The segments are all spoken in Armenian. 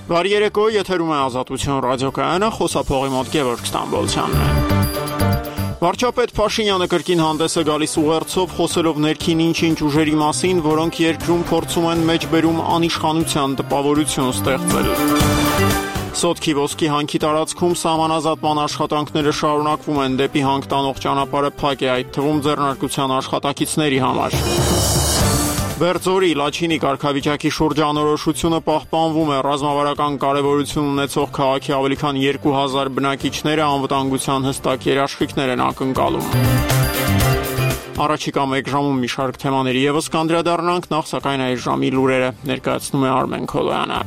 Բարի երեկո, եթերում է Ազատություն ռադիոկայանը, խոսափողի մոտ Գևորգ Ստամբոլցյանն է։ Վարչապետ Փաշինյանը կրկին հանդես է գալիս ուղերձով, խոսելով ներքին ինչ-ինչ ուժերի մասին, որոնք երկրում փորձում են մեջբերում անիշխանության տպավորություն ստեղծել։ Սոտքի ոսկի հանքի տարածքում սահմանազատման աշխատանքները շարունակվում են, դեպի հանք տանող ճանապարհը փակ է, այդ թվում ձեռնարկության աշխատակիցների համար։ Բերձորի Լաչինի կարգավիճակի շուրջ անորոշությունը պահպանվում է, ռազմավարական կարևորություն ունեցող քաղաքի ավելի քան 2000 բնակիչները անվտանգության հստակ երաշխիքներ են ակնկալում։ Առաջիկա մեկ ժամում մի շարք թեմաների ևս կանդրադառնանք, նախ սակայն այս ժամի լուրերը ներկայացնում է Արմեն Քոլոյանը։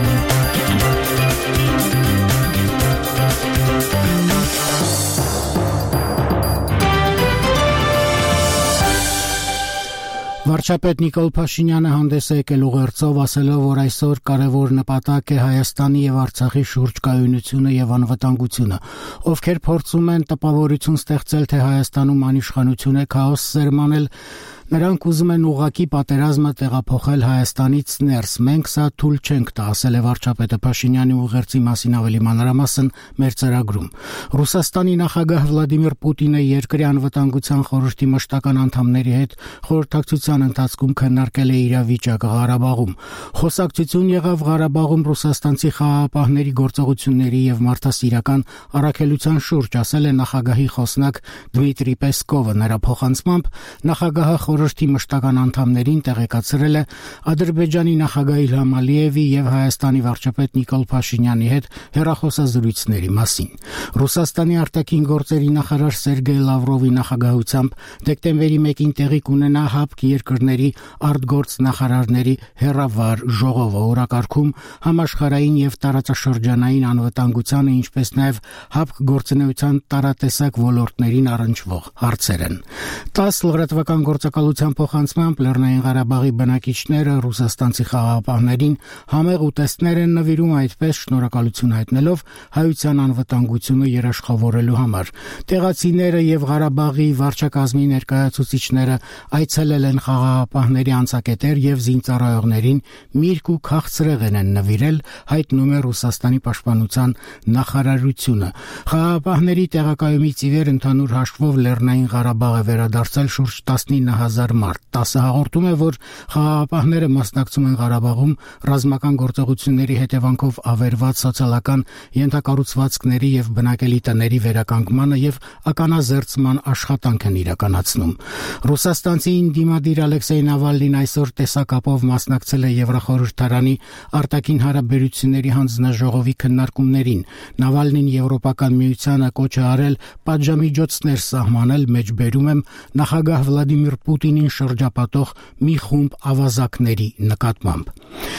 Վարչապետ Նիկոլ Փաշինյանը հանդես է եկել ուղերձով, ասելով, որ այսօր կարևոր նպատակ է Հայաստանի եւ Արցախի շուրջ կայունությունը եւ անվտանգությունը, ովքեր փորձում են տպավորություն ստեղծել, թե Հայաստանում անիշխանություն է, քաոս սերմանել, նրանք ուզում են ուղղակի պատերազմը տեղափոխել Հայաստանից ներս։ Մենք սա թույլ չենք տա, ասել է վարչապետը Փաշինյանի ուղերձի մասին ավելի մանրամասն մեր ծրագրում։ Ռուսաստանի նախագահ Վլադիմիր Պուտինը երկրի անվտանգության խորհրդի մշտական անդամների հետ խորհրդակցության ընթացքում քննարկել է իրավիճակը Ղարաբաղում։ Խոսակցություն եղավ Ղարաբաղում ռուսաստանցի խաղաղապահների գործողությունների եւ մարդասիրական առաքելության շուրջ, ասել է նախագահի խոսնակ Դմիտրի Պեսկովը։ Նրա փոխանցմամբ նախագահը խորհրդի մշտական անդամներին տեղեկացրել է Ադրբեջանի նախագահ Իլհամ Ալիևի եւ Հայաստանի վարչապետ Նիկոլ Փաշինյանի հետ հեռախոսազրույցների մասին։ Ռուսաստանի արտաքին գործերի նախարար Սերգեյ Լավրովի նախագահությամբ դեկտեմբերի 1-ին տեղի կունենա ՀԱՊԿ երկրների արտգործնախարարների հեռավար ժողովը, օրակարգում համաշխարհային եւ տարածաշրջանային անվտանգությանը, ինչպես նաեւ ՀԱՊԿ գործունեության տարատեսակ ոլորտներին առնչվող հարցեր են։ 10 լրատվական գործակալության փոխանցմամբ Լեռնային Ղարաբաղի բնակիչները ռուսաստանցի խաղաղապահներին համեղ ուտեստներ են նվիրում, այդպես շնորհակալություն հայտնելով հայության անվտանգությունը երաշխավորելու համար։ Տեղացիները եւ Ղարաբաղի վարչակազմի ներկայացուցիչները այցելել են խաղաղապահների անցակետեր եւ զինծառայողներին միրգ ու քաղցրեղեն են նվիրել, հայտնում է Ռուսաստանի պաշտպանության նախարարությունը։ Խաղաղապահների տեղակայումից ի վեր ընդհանուր հաշվով Լեռնային Ղարաբաղը վերադարձել շուրջ 19,000 մարդ։ 10 հաղորդում է, որ խաղաղապահները մասնակցում են Ղարաբաղում ռազմական գործողությունների հետևանքով ավերված սոցիալական ենթակառուցվածքների եւ բնակելի տների վերականգմանը եւ ականազերծման աշխատանք են իրականացնում։ Ռուսաստանցի դիմադիր Ալեքսեյ Նավալնին այսօր տեսակապով մասնակցել է Եվրախորհրդարանի արտաքին հարաբերությունների հանձնաժողովի քննարկումներին։ Նավալնին Եվրոպական միությանը կոչ է արել պատժամիջոցներ սահմանել, մեջբերում եմ նախագահ Վլադիմիր Պուտինին շրջապատող մի խումբ ավազակների նկատմամբ։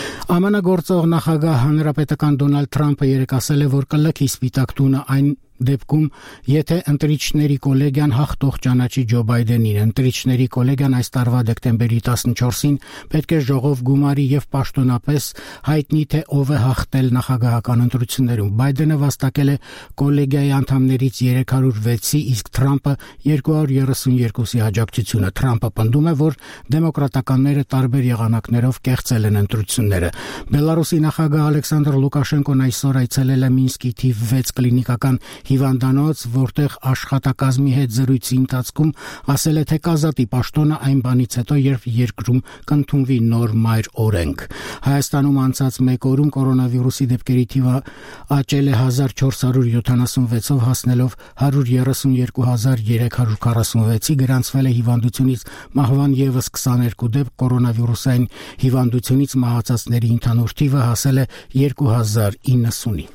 ԱՄՆ գործող նախագահ հանրապետական Դոնալդ Թրամփը երեկ ասել է, որ կլքի Սպիտակ տունը այն դեպքում, եթե ընտրիչների կոլեգիան հաղթող ճանաչի Ջո Բայդենին։ Ընտրիչների կոլեգիան այս տարվա դեկտեմբերի 14-ին պետք է ժողով գումարի եւ պաշտոնապես հայտնի, թե ով է հաղթել նախագահական ընտրություններում։ Բայդենը վաստակել է կոլեգիայի անդամներից 306-ի, իսկ Թրամփը 232-ի աջակցությունը։ Թրամփը պնդում է, որ դեմոկրատականները տարբեր եղանակներով կեղծել են ընտրությունները։ Բելարուսի նախագահ Ալեքսանդր Լուկաշենկոն այսօր այցելել է Մինսկի թիվ 6 կլինիկական հիվանդանոց, որտեղ աշխատակազմի հետ զրույցի ընթացքում ասել է, թե կազատի պաշտոնը այն բանից հետո, երբ երկրում կընդունվի նոր մայր օրենք։ Հայաստանում անցած մեկ օրում կորոնավիրուսի դեպքերի թիվը աճել է 1476-ով, հասնելով 132346-ի, գրանցվել է հիվանդությունից մահվան ևս 22 դեպք, կորոնավիրուսային հիվանդությունից մահացածների ընդհանուր թիվը հասել է 2090-ի։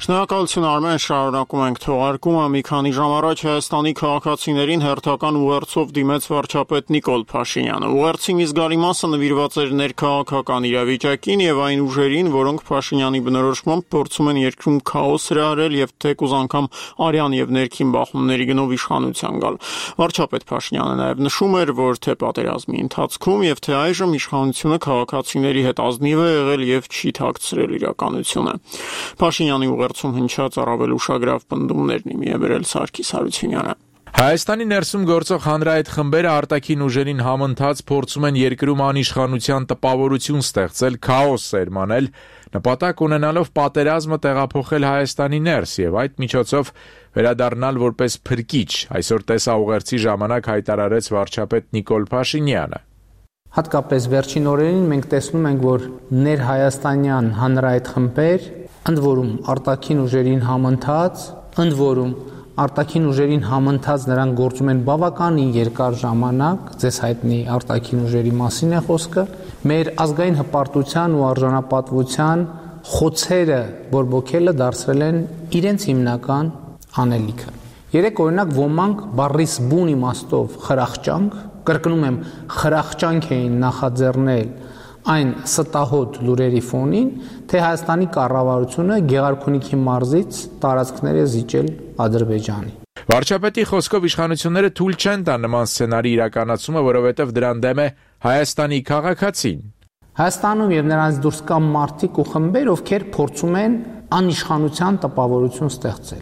Շնորհակալություն Արմեն, շարունակում ենք թողարկումը։ Մի քանի ժամ առաջ Հայաստանի քաղաքացիներին հերթական ուղերձով դիմեց վարչապետ Նիկոլ Փաշինյանը։ Ուղերձի մի զգալի մասը նվիրված էր ներքաղաքական իրավիճակին եւ այն ուժերին, որոնք Փաշինյանի բնորոշմամբ փորձում են երկրում քաոս հրահրել եւ թեկուզ անգամ արյան եւ ներքին բախումների գնով իշխանության գալ։ Վարչապետ Փաշինյանը նաեւ նշում էր, որ թե պատերազմի ընթացքում եւ թե այժմ իշխանությունը քաղաքացիների հետ ազնիվ է եղել եւ չի թաքցրել իրականությունը։ Փաշինյանի ուղերձում հնչած առավել ուշագրավ պնդումներն իմի է բերել Սարգիս Հարությունյանը։ Հայաստանի ներսում գործող հանրահայտ խմբերը արտաքին ուժերին համընթաց փորձում են երկրում անիշխանության տպավորություն ստեղծել, քաոս սերմանել, նպատակ ունենալով պատերազմը տեղափոխել Հայաստանի ներս եւ այդ միջոցով վերադառնալ որպես փրկիչ, այսօր տեսաուղերձի ժամանակ հայտարարեց վարչապետ Նիկոլ Փաշինյանը։ Հատկապես վերջին օրերին մենք տեսնում ենք, որ ներհայաստանյան հանրահայտ խմբեր, ընդ որում արտաքին ուժերին համընթաց, նրանք գործում են բավականին երկար ժամանակ, ձեզ հայտնի արտաքին ուժերի մասին է խոսքը, մեր ազգային հպարտության ու արժանապատվության խոցերը բորբոքելը դարձրել են իրենց հիմնական անելիքը։ Երեք օրինակ ոմանք բառիս բուն իմաստով խրախճանք, կրկնում եմ, խրախճանք էին նախաձեռնել այն ստահոդ լուրերի ֆոնին, թե Հայաստանի կառավարությունը Գեղարքունիքի մարզից տարածքներ է զիջել Ադրբեջանի։ Վարչապետի խոսքով իշխանությունները թույլ չեն տա նման սցենարի իրականացումը, որովհետև դրան դեմ է Հայաստանի քաղաքացին։ Հայաստանում եւ նրանց դուրս կան մարդիկ ու խմբեր, ովքեր փորձում են անիշխանության տպավորություն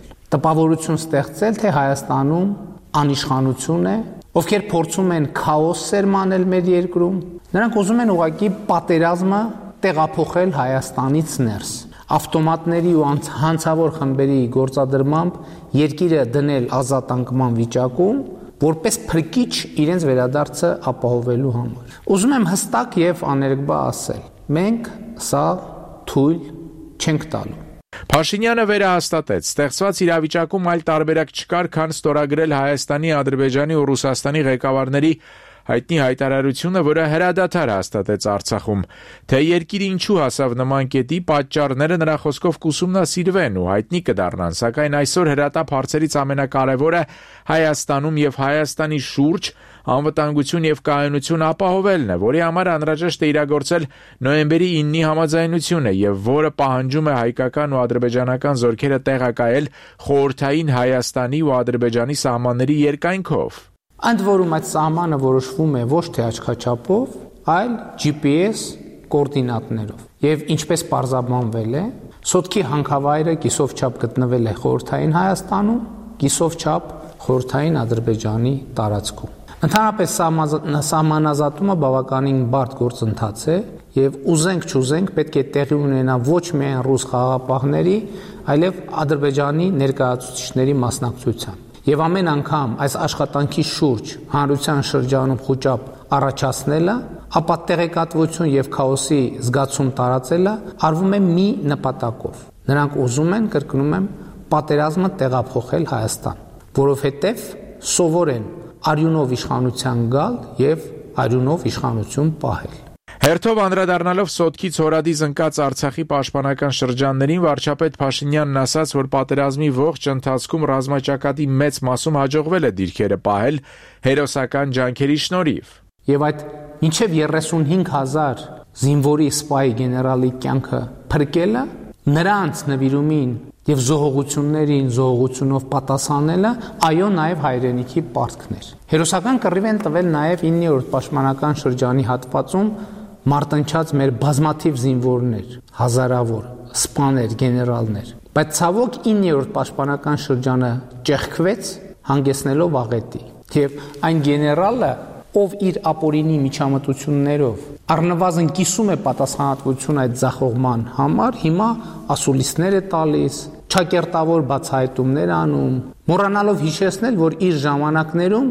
ստեղծել, թե Հայաստանում անիշխանություն է, ովքեր փորձում են քաոս սերմանել մեր երկրում, նրանք ուզում են ուղղակի պատերազմը տեղափոխել Հայաստանից ներս, ավտոմատների ու հանցավոր խմբերի գործադրմամբ երկիրը դնել ազատ անկման վիճակում, որպես փրկիչ իրենց վերադարձը ապահովելու համար։ Ուզում եմ հստակ եւ աներկբա ասել. մենք սա թույլ չենք տալու։ Փաշինյանը վերահաստատեց, ստեղծված իրավիճակում այլ տարբերակ չկար, քան ստորագրել Հայաստանի, Ադրբեջանի ու Ռուսաստանի ղեկավարների հայտնի հայտարարությունը, որը հրադադար հաստատեց Արցախում, թե երկիրը ինչու հասավ նման կետի, պատճառները նրա խոսքով կուսումնասիրվեն ու հայտնի կդառնան, սակայն այսօր հրատապ հարցերից ամենակարևորը Հայաստանում եւ Հայաստանի շուրջ անվտանգություն եւ կայունություն ապահովելն է, որի համար անհրաժեշտ է իրագործել նոյեմբերի 9-ի համաձայնությունը եւ որը պահանջում է հայկական ու ադրբեջանական զորքերը տեղակայել խորհրդային Հայաստանի ու Ադրբեջանի սահմանների երկայնքով։ Ընդ որում այդ սահմանը որոշվում է ոչ թե աչքաչափով, այլ GPS կոորդինատներով։ Եվ ինչպես պարզաբանվել է, սոտքի հանքավայրը կիսով չափ գտնվել է խորհրդային Հայաստանում, կիսով չափ խորհրդային Ադրբեջանի տարածքում։ Ընդհանրապես սահմանազատումը բավականին բարդ գործընթաց է եւ ուզենք չուզենք պետք է տեղի ունենա ոչ միայն ռուս խաղաղապահների, այլև Ադրբեջանի ներկայացուցիչների մասնակցությամբ։ Եվ ամեն անգամ այս աշխատանքի շուրջ հանրության շրջանում խոճապ առաջացնելը, ապա տեղեկատվություն եւ քաոսի զգացում տարածելը արվում է մի նպատակով։ Նրանք ուզում են, կրկնում եմ, պատերազմը տեղափոխել Հայաստան, որովհետեւ սովոր են արյունով իշխանության գալ եւ արյունով իշխանություն պահել։ Հերթով անդրադառնալով սոտքից հորադիզ ընկած Արցախի պաշտպանական շրջաններին, վարչապետ Փաշինյանն ասաց, որ պատերազմի ողջ ընթացքում ռազմաճակատի մեծ մասում հաջողվել է դիրքերը պահել հերոսական ջանքերի շնորհիվ։ Եվ այդ մինչև 35,000 զինվորի սպայի գեներալի կյանքը փրկելը, նրանց նվիրումին եւ զոհողությունով պատասխանելը, այո, նաեւ հայրենիքի պարտքներ։ Հերոսական կռիվ են տվել նաեւ 9-րդ պաշտպանական շրջանի հատվածում մարտնչած մեր բազմաթիվ զինվորներ, հազարավոր սպաներ, գեներալներ, բայց ցավոք 9-րդ պաշտպանական շրջանը ճեղքվեց, հանգեցնելով աղետի։ Եվ այն գեներալը, ով իր ապօրինի միջամտություններով առնվազն կիսում է պատասխանատվություն այդ ձախողման համար, հիմա ասուլիսներ է տալիս, չակերտավոր բացահայտումներ անում, մոռանալով հիշեցնել, որ իր ժամանակներում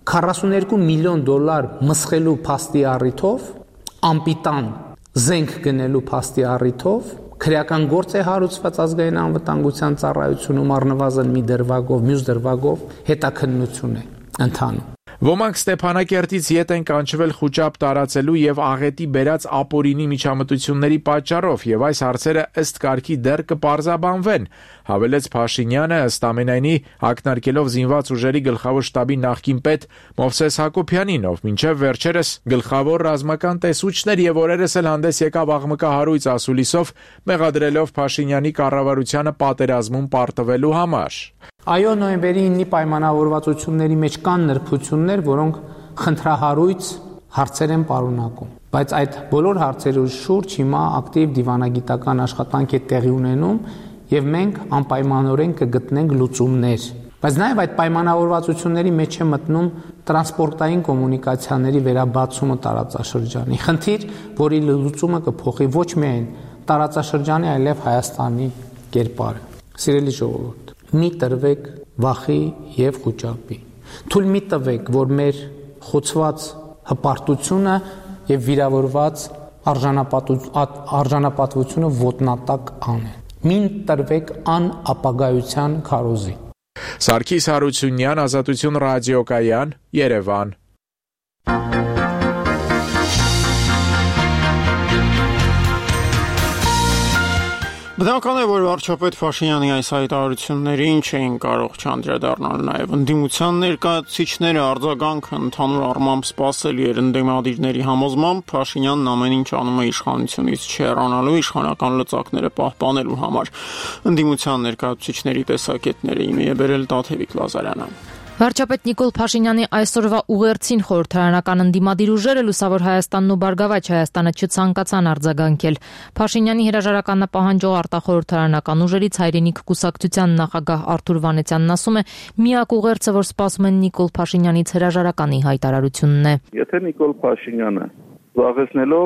$42 միլիոն մսխելու փաստի առիթով, ամպիտան զենք գնելու փաստի առիթով քրեական գործ է հարուցված ազգային անվտանգության ծառայությունում առնվազն մի դրվագով, մյուս դրվագով հետաքննություն է ընթանում։ Ոմանք Ստեփանակերտից ետ են կանչվել խուճապ տարածելու եւ աղետի բերած ապօրինի միջամտությունների պատճառով եւ այս հարցերը ըստ կարգի դեռ կպարզաբանվեն, հավելեց Փաշինյանը, ըստ ամենայնի ակնարկելով զինված ուժերի գլխավոր շտաբի նախկին պետ Մովսես Հակոբյանին, ով մինչև վերջերս գլխավոր ռազմական տեսուչներ եւ օրերս էլ հանդես եկավ աղմկահարույց ասուլիսով, մեղադրելով Փաշինյանի կառավարությանը պատերազմում պարտվելու համար։ Այո, նոյեմբերի 9-ի պայմանավորվածությունների մեջ կան նրբություններ, որոնք խնդրահարույց հարցեր են պարունակում, բայց այդ բոլոր հարցերի շուրջ հիմա ակտիվ դիվանագիտական աշխատանք է տեղի ունենում եւ մենք անպայմանորեն կգտնենք լուծումներ։ Բայց նաեւ այդ պայմանավորվածությունների մեջ է մտնում տրանսպորտային կոմունիկացիաների վերաբացումը տարածաշրջանի։ Խնդիր, որի լուծումը կփոխի ոչ միայն տարածաշրջանի, այլև Հայաստանի կերպարը։ Սիրելի ժողովուրդ, մի տրվեք վախի եւ խուճապի։ Թույլ մի տվեք, որ մեր խոցված հպարտությունը եւ վիրավորված արժանապատվությունը ոտնատակ անեն։ Մին տրվեք անապագայության քարոզի։ Սարգիս Հարությունյան, Ազատություն ռադիոկայան, Երևան։ Բնական է, որ վարչապետ Փաշինյանի այս հայտարարություններին չէին կարող չանդրադառնալ նաև ընդդիմության ներկայացուցիչները արձագանքը ընդհանուր առմամբ սպասելի էր ընդդիմադիրների համոզմամբ Փաշինյանն ամեն ինչ անում է իշխանությունից չհեռանալու, իշխանական լծակները պահպանելու համար։ Ընդդիմության ներկայացուցիչների տեսակետները իմի է բերել Տաթևիկ Լազարյանը։ Վարչապետ Նիկոլ Փաշինյանի այսօրվա ուղերձին խորհրդարանական ընդդիմադիր ուժերը Լուսավոր Հայաստանն ու Բարգավաճ Հայաստանը չցանկացան արձագանքել։ Փաշինյանի հրաժարականը պահանջող արտախորհրդարանական ուժերից հայրենիք կուսակցության նախագահ Արթուր Վանեցյանն ասում է, միակ ուղերձը, որ սպասում են Նիկոլ Փաշինյանից հրաժարականի հայտարարությունն է։ Եթե Նիկոլ Փաշինյանը զբաղեցնելով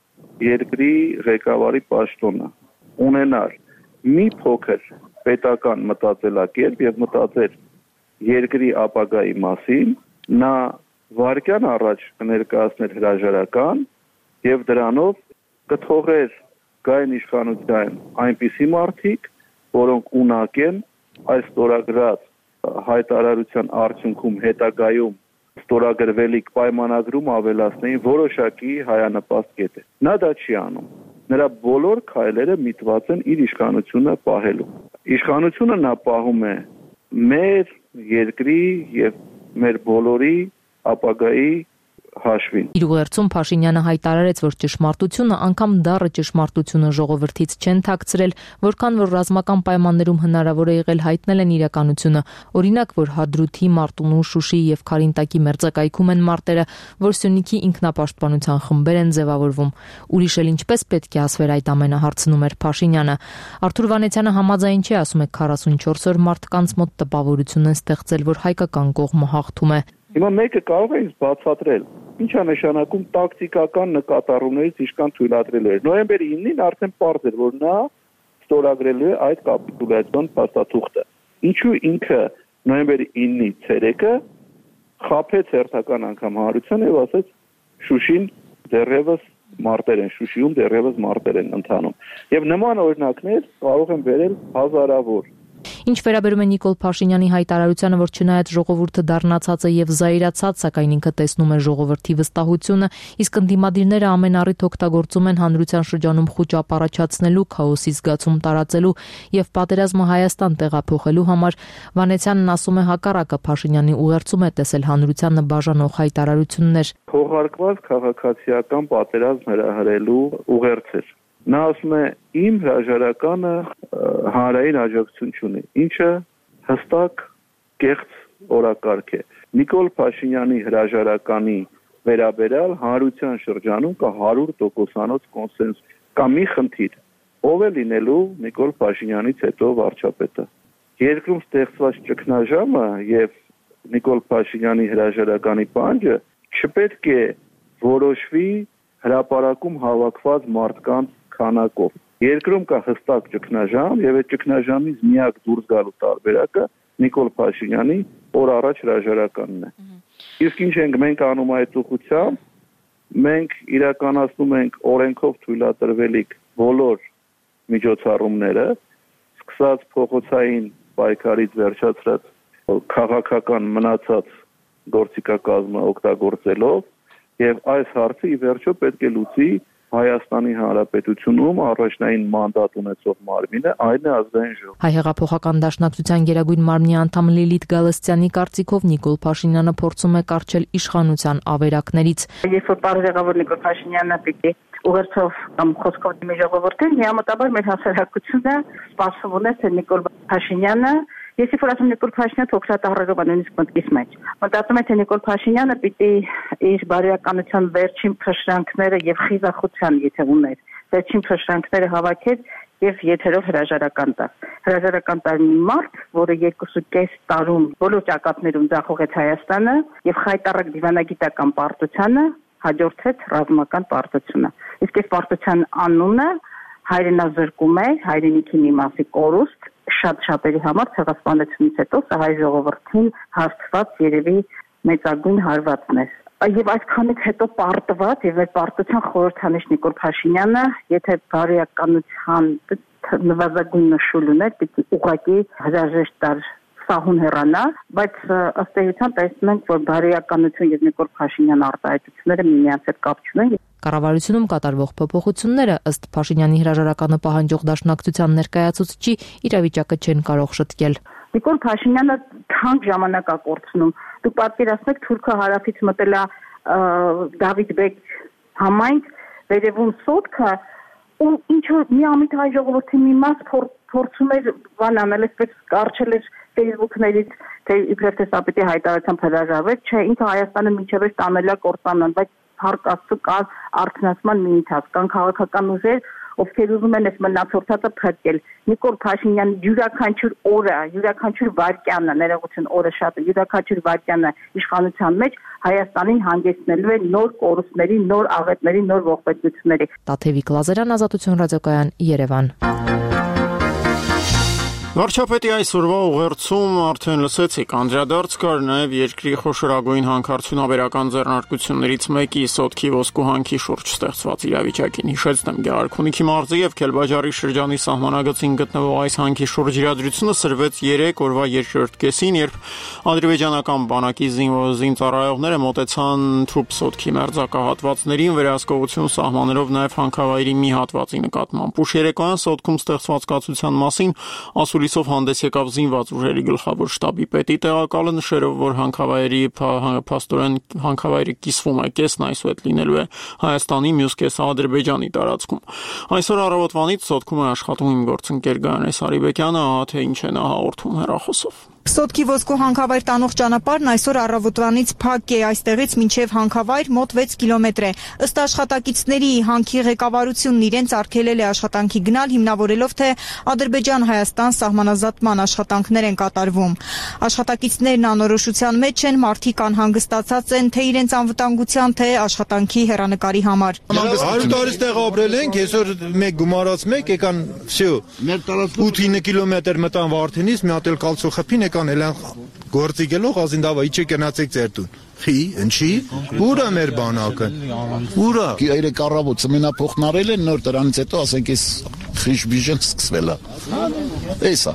երկրի ղեկավարի պաշտոնը ունենար մի փոքր պետական մտածելակերպ եւ մտածել երկրի ապագայի մասին, նա վարկյան առաջ կներկայացներ հրաժարական եւ դրանով կթողեր գային իշխանության այնպիսի մարդիկ, որոնք ունակ են այս ստորագրած հայտարարության արդյունքում հետագայում ստորագրվելիք պայմանագրում ավելացնեին որոշակի հայանպաստ կետ է։ Նա դա չի անում։ Նրա բոլոր քայլերը միտված են իր իշխանությունը պահելու։ Իշխանությունը նա պահում է մեր երկրի եւ մեր բոլորի ապագայի հաշվին։ Իր ուղերձում Փաշինյանը հայտարարեց, որ ճշմարտությունը, անգամ դառը ճշմարտությունը ժողովրդից չեն թաքցրել, որքան որ ռազմական պայմաններում հնարավոր է եղել հայտնել են իրականությունը։ Օրինակ, որ Հադրութի, Մարտունու, Շուշի եւ Քարինտակի մերձակայքում են մարտերը, որ Սյունիքի ինքնապաշտպանության խմբեր են ձևավորվում։ Ուրիշ էլ ինչպես պետք է ասվեր այդ ամենը, հարցնում էր Փաշինյանը։ Արթուր Վանեցյանը համաձայն չէ, ասում է 44 օր մարդկանց մոտ տպավորություն են ստեղծել, որ հայկական կողմը հաղթում է։ Հիմա մեկը կարող է ինձ բացատրել, ինչ է նշանակում տակտիկական նկատառումներից ինչքան թույլատրել էր։ Նոյեմբերի 9-ին արդեն պարզ էր, որ նա ստորագրելու է այդ կապիտուլյացիոն փաստաթուղթը։ Ինչու ինքը նոյեմբերի 9-ի ցերեկը խաբեց հերթական անգամ հանրությանը եւ ասեց Շուշին դեռևս մարտեր են, Շուշիում դեռևս մարտեր են ընթանում։ Եվ նման օրինակներ կարող են բերել հազարավոր։ Ինչ վերաբերում է Նիկոլ Փաշինյանի հայտարարությանը, որ չնայած ժողովուրդը դառնացած է եւ զայրացած, սակայն ինքը տեսնում է ժողովրդի վստահությունը, իսկ ընդդիմադիրները ամեն առիթ օգտագործում են հանրության շրջանում խուճապ առաջացնելու, քաոսի զգացում տարածելու եւ պատերազմը Հայաստան տեղափոխելու համար, Վանեցյանն ասում է հակառակը, Փաշինյանի ուղերձում է տեսել հանրությանը բաժանող հայտարարություններ։ Փոխարկված քաղաքացիական պատերազմ հրահրելու ուղերձեր։ Նա ասում է իմ հրաժարականը հանրային աջակցություն չունի, ինչը հստակ կեղծ օրակարգ է։ Նիկոլ Փաշինյանի հրաժարականի վերաբերյալ հանրության շրջանում կա 100%-անոց կոնսենսուս։ Կա մի խնդիր, ով է լինելու Նիկոլ Փաշինյանից հետո վարչապետը։ Երկրում ստեղծված ճգնաժամը եւ Նիկոլ Փաշինյանի հրաժարականի պահանջը չպետք է որոշվի հրապարակում հավաքված մարդկանց քանակով։ Երկրում կա հստակ ճգնաժամ եւ այդ ճգնաժամից միակ դուրս գալու տարբերակը Նիկոլ Փաշինյանի օր առաջ հրաժարականն է։ Իսկ ինչ ենք մենք անում այդ ուղղությամբ, մենք իրականացնում ենք օրենքով թույլատրվելիք բոլոր միջոցառումները, սկսած փողոցային պայքարից վերջացրած քաղաքական մնացած գործիքակազմը օգտագործելով եւ այս հարցը ի վերջո պետք է լուծի Հայաստանի Հանրապետությունում առաջնային մանդատ ունեցող մարմինը, այն է ազգային ժողովը։ Հայ հեղափոխական դաշնակցության Գերագույն մարմնի անդամ Լիլիթ Գալստյանի կարծիքով Նիկոլ Փաշինյանը փորձում է կարճել իշխանության ավերակներից։ Երբ որ պարզեղավոր Նիկոլ Փաշինյանը պիտի ուղերձով կամ խոսքով դիմի ժողովրդին, միամտաբար մեր հասարակությունը սպասում ունի, թե Նիկոլ Փաշինյանը Ես if որ ասում Նիկոլ Փաշինյանը փոքրատառերով նույնիսկ մտքից մեջ։ Մտածում եմ թե Նիկոլ Փաշինյանը պիտի իր բարոյականության վերջին փշրանքները եւ խիզախության, եթե ուներ, վերջին փշրանքները հավաքեց եւ եթերով հրաժարական տա։ Հրաժարական տար մի մարդ, որը 2.5 տարում բոլոր ճակատներում ձախողեց Հայաստանը եւ խայտառակ դիվանագիտական պարտությանը հաջորդեց ռազմական պարտությունը։ Իսկ այս պարտության անունը հայրենազրկում է, հայրենիքի մի մասի կորուստ շատ շատերի համար ցեղասպանությունից հետո սա հայ ժողովրդին հաստված երևի մեծագույն հարվածն է։ Եվ այսքանից հետո պարտված եւ այդ պարտության խորհրդանիշ Նիկոլ Փաշինյանը, եթե բարոյականության նվազագույն նշույլ ուներ, պիտի ուղղակի հրաժեշտ տար սահուն հեռանա, բայց ըստ էության տեսնում ենք, որ բարոյականություն եւ Նիկոլ Փաշինյան արտահայտությունները միմյանց հետ կապ չունեն։ Կառավարությունում կատարվող փոփոխությունները ըստ Փաշինյանի հրաժարականը պահանջող դաշնակցության ներկայացուցիչի իրավիճակը չեն կարող շտկել։ Նիկոլ Փաշինյանը թանկ ժամանակ է կորցնում։ Դուք պատկերացնեք Թուրքը հարավից մտել է Դավիթ Բեկ համայնք, վերևում սոտքը ու ինչ որ միամիտ հայ ժողովրդի մի մաս փորձում էր բան անել, այսպես կարճել էր Facebook-ներից, թե իբրև թե սա պիտի հայտարարությամբ հրաժարվեց, չէ, ինքը Հայաստանը մինչև այս տանելա կործանան, բայց հարկ աստծո կար արդյունացման մի ընթացք, կան քաղաքական ուժեր, ովքեր ուզում են այս մնացորդածը փրկել։ Նիկոլ Փաշինյանի յուրաքանչյուր օրը, յուրաքանչյուր վայրկյանը, ներողություն, օրը շատ է, յուրաքանչյուր վայրկյանը իշխանության մեջ Հայաստանին հանգեցնելու է նոր կորուստների, նոր աղետների, նոր ողբերգությունների։ Տաթևիկ Լազարյան, Ազատություն ռադիոկայան, Երևան։ Վարչապետի այսօրվա ուղերձում արդեն լսեցիք, անդրադարձ կար նաև երկրի խոշորագույն հանքարդյունաբերական ձեռնարկություններից մեկի Սոտքի ոսկու հանքի շուրջ ստեղծված իրավիճակին։ Հիշեցնեմ, Գեղարքունիքի մարզի եւ Քելբաջարի շրջանի սահմանագծին գտնվող այս հանքի շուրջ իրադրությունը սրվեց 3 օրվա երկրորդ կեսին, երբ ադրբեջանական բանակի զինծառայողները մոտեցան Թուփ Սոտքի մերձակահատվածներին, վերահսկողություն սահմանելով նաև հանքավայրի մի հատվածի նկատմամբ։ Ուշ երեկոյան Սոտքում ստեղծված կացության մասին ասուլիսով հանդես եկավ զինված ուժերի գլխավոր շտաբի պետի տեղակալը, նշելով, որ հանքավայրի փաստորեն հանքավայրը կիսվում է, կեսն այսուհետ լինելու է Հայաստանի, մյուս կեսը Ադրբեջանի տարածքում։ Այսօր առավոտվանից Սոտքում է աշխատում իմ գործընկեր Գայանե Սարիբեկյանը, թե ինչ է նա հաղորդում հեռախոսով։ Սոտքի ոսկու հանքավայր տանող ճանապարհն այսօր առավոտվանից փակ է, այստեղից մինչև հանքավայր մոտ 6 կիլոմետր է։ Ըստ աշխատակիցների, հանքի ղեկավարությունն իրենց արգելել է աշխատանքի գնալ, հիմնավորելով, թե Ադրբեջան-Հայաստան սահմանազատման աշխատանքներ են կատարվում։ Աշխատակիցներն անորոշության մեջ են, մարդիկ անհանգստացած են, թե իրենց անվտանգության, թե աշխատանքի հեռանկարի համար։ 100 տարի տեղ ապրել ենք, այսօր մեկ գումարած մեկ եկան, всё։ 8-9 կիլոմետր մտան Վարդենից, մի հատ էլ կալցո խփին եկան, ելան գործի գելով, ասին դավա, իջե գնացեք ձեր տուն։ Խի, ընչի, ուր է մեր բանակը։ Ուր է։ Երեք առավոտ ծմենափոխն արել են, նոր դրանից հետո ասենք էս խիշ-բիժն սկսվել է։ Էսա։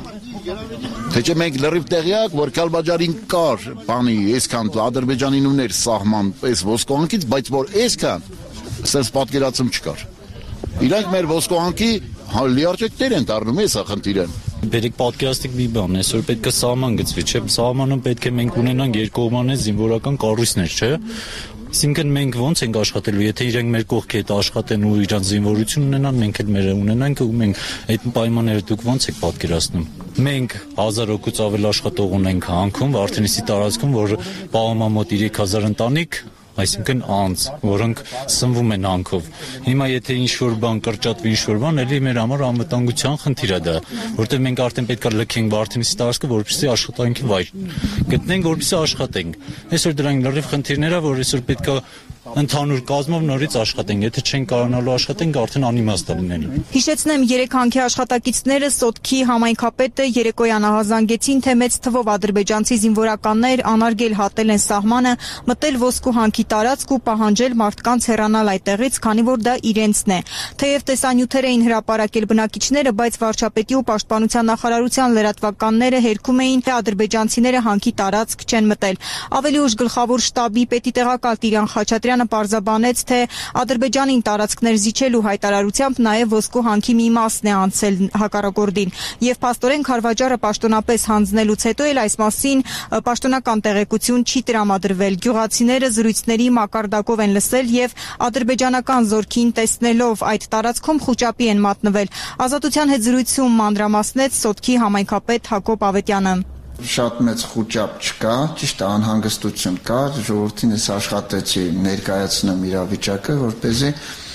Թե չէ մենք լրիվ տեղյակ, որ Քալբաջարին կար, բանի, այսքան Ադրբեջանին ուներ սահման, այս ոսկոհանքից, բայց որ այսքան սենց պատկերացում չկար։ Իրանք մեր ոսկոհանքի լիարժեք են դառնում, էսա խնդիրը։ Բերեք պատկերացնեք մի բան, այսօր պետք է սահման գծվի, չէ՞, սահմանում պետք է մենք ունենանք երկկողմանի զինվորական կառույցներ, չէ՞։ Այսինքն մենք ոնց ենք աշխատելու, եթե իրենք մեր կողքի հետ աշխատեն ու իրանց զինվորություն ունենան, մենք էլ մեր ունենանք ու մենք այդ պայմանները դուք ոնց եք պատկերացնում։ Մենք 1000 հոգուց ավել աշխատող ունենք հանքում, Վարդենիսի տարածքում, որ պահում է մոտ 3000 ընտանիք, այսինքն անձ, որոնք սնվում են հանքով։ Հիմա եթե ինչ-որ բան կրճատվի, ինչ-որ բան, էլի մեր համար անվտանգության խնդիր է դա, որտեղ մենք արդեն պետք է լքենք Վարդենիսի տարածքը, որպեսզի աշխատանքի վայր գտնենք, որպեսզի աշխատենք։ Այսօր դրանք լրիվ խնդիրներ է, որ այսօր պետք է ընդհանուր կազմով նորից աշխատենք, եթե չեն կարողանալու աշխատենք, արդեն անիմաստ լինելու։ Հիշեցնեմ, 3 հանքի աշխատակիցները Սոտքի համայնքապետը երեկոյան ահազանգեցին, թե մեծ թվով ադրբեջանցի զինվորականներ անարգել հատել են սահմանը, մտել ոսկու հանքի տարածք ու պահանջել մարդկանց հեռանալ այդտեղից, քանի որ դա իրենցն է։ Թեև տեսանյութեր էին հրապարակել բնակիչները, բայց վարչապետի ու պաշտպանության նախարարության լրատվականները հերքում էին, թե ադրբեջանցիները հանքի տարածք չեն մտել։ Ավելի ուշ գլխավոր շտաբի պետի տեղակալ Տիրան Խաչատրյանը պարզաբանեց, թե Ադրբեջանին տարածքներ զիջելու հայտարարությամբ նաև ոսկու հանքի մի մասն է անցել հակառակորդին, եւ փաստորեն Քարվաճարը պաշտոնապես հանձնելուց հետո էլ այս մասին պաշտոնական տեղեկություն չի տրամադրվել։ Գյուղացիները զրույցների մակարդակով են լսել եւ ադրբեջանական զորքին տեսնելով այդ տարածքում խուճապի են մատնվել։ Ազատության հետ զրույցում մանրամասնեց Սոտքի համայնքապետ Հակոբ Ավետյանը։ Շատ մեծ խուճապ չկա, ճիշտ է, անհանգստություն կա, ժողովրդին ես աշխատեցի ներկայացնեմ իրավիճակը, որպեսզի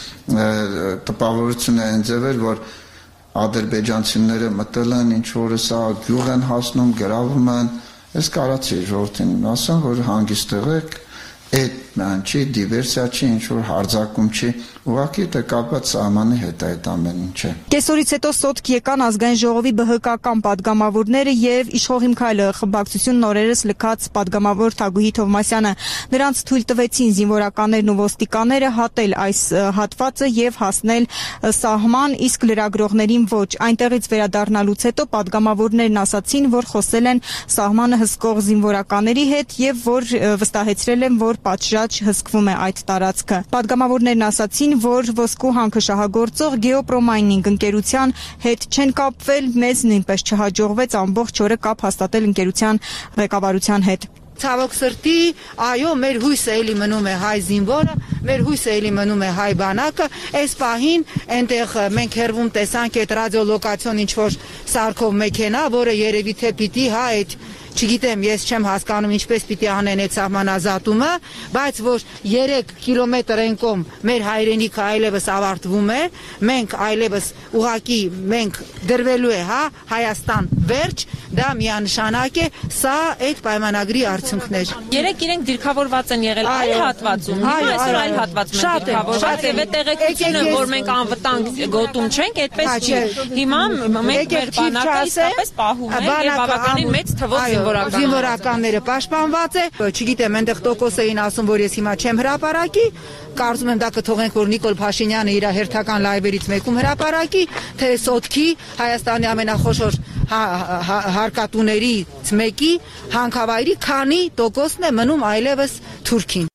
տպավորություն է ընձևել, որ ադրբեջանցիները մտել են, ինչ որ սա գյուղ են հասնում, գրավում են, ես կարացի ժողովրդին ասեմ, որ հանգիստ եղեք, այդ ման չի, դիվերսիա չի, ինչ որ հարձակում չի, ուղղակի դա կապված սահմանի հետ է այդ ամեն ինչը։ Կեսօրից հետո Սոտք եկան ազգային ժողովի ԲՀԿ-ական падգամավորները եւ Իշխող իմ քայլը խմբակցությունն օրերս լքած падգամավոր Թագուհի Թովմասյանը։ Նրանց թույլ տվեցին զինվորականներն ու ոստիկանները հատել այս հատվածը եւ հասնել սահման, իսկ լրագրողներին ոչ։ Այնտեղից վերադառնալուց հետո падգամավորներն ասացին, որ խոսել են սահմանը հսկող զինվորականների հետ եւ որ վստահեցրել են, որ պատշաճ հսկվում է այդ տարածքը։ Падգամավորներն ասացին, որ ոսկու հանքը շահագործող Geopromining ընկերության հետ չեն կապվել, մեզ նույնպես չհաջողվեց ամբողջ օրը կապ հաստատել ընկերության ղեկավարության հետ։ Ցավոք սրտի, այո, մեր հույսը էլի մնում է հայ զինվորը, մեր հույսը էլի մնում է հայ բանակը, այս պահին այնտեղ մենք հերվում տեսանք այդ ռադիոլոկացիոն ինչ որ սարքով մեքենա, որը երևի թե պիտի հա այդ չգիտեմ, ես չեմ հասկանում ինչպես պիտի անեն այդ սահմանազատումը, բայց որ 3 կիլոմետր են կողմ մեր հայրենիքը այլևս ավարտվում է, մենք այլևս ուղակի մենք դրվելու է, հա, Հայաստան վերջ, դա միանշանակ է, սա այդ պայմանագրի արդյունքներ։ 3 իրենք դիրքավորված են եղել այլ հատվածում, հիմա այսօր այլ հատվածում են դիրքավորված, եւ այդ տեղեկությունը, որ մենք անվտանգ գոտում չենք, այդպես չի։ Հիմա մենք մեր բանակը իսկապես պահում ենք եւ բավականին մեծ թվով զինվորականները պաշտպանված է, չգիտեմ, այնտեղ տոկոս էին ասում, որ ես հիմա չեմ հրապարակի, կարծում եմ դա կթողենք, որ Նիկոլ Փաշինյանը իր հերթական լայվերից մեկում հրապարակի, թե Սոտքի Հայաստանի ամենախոշոր հարկատուներից մեկի հանքավայրի քանի տոկոսն է մնում այլևս Թուրքին։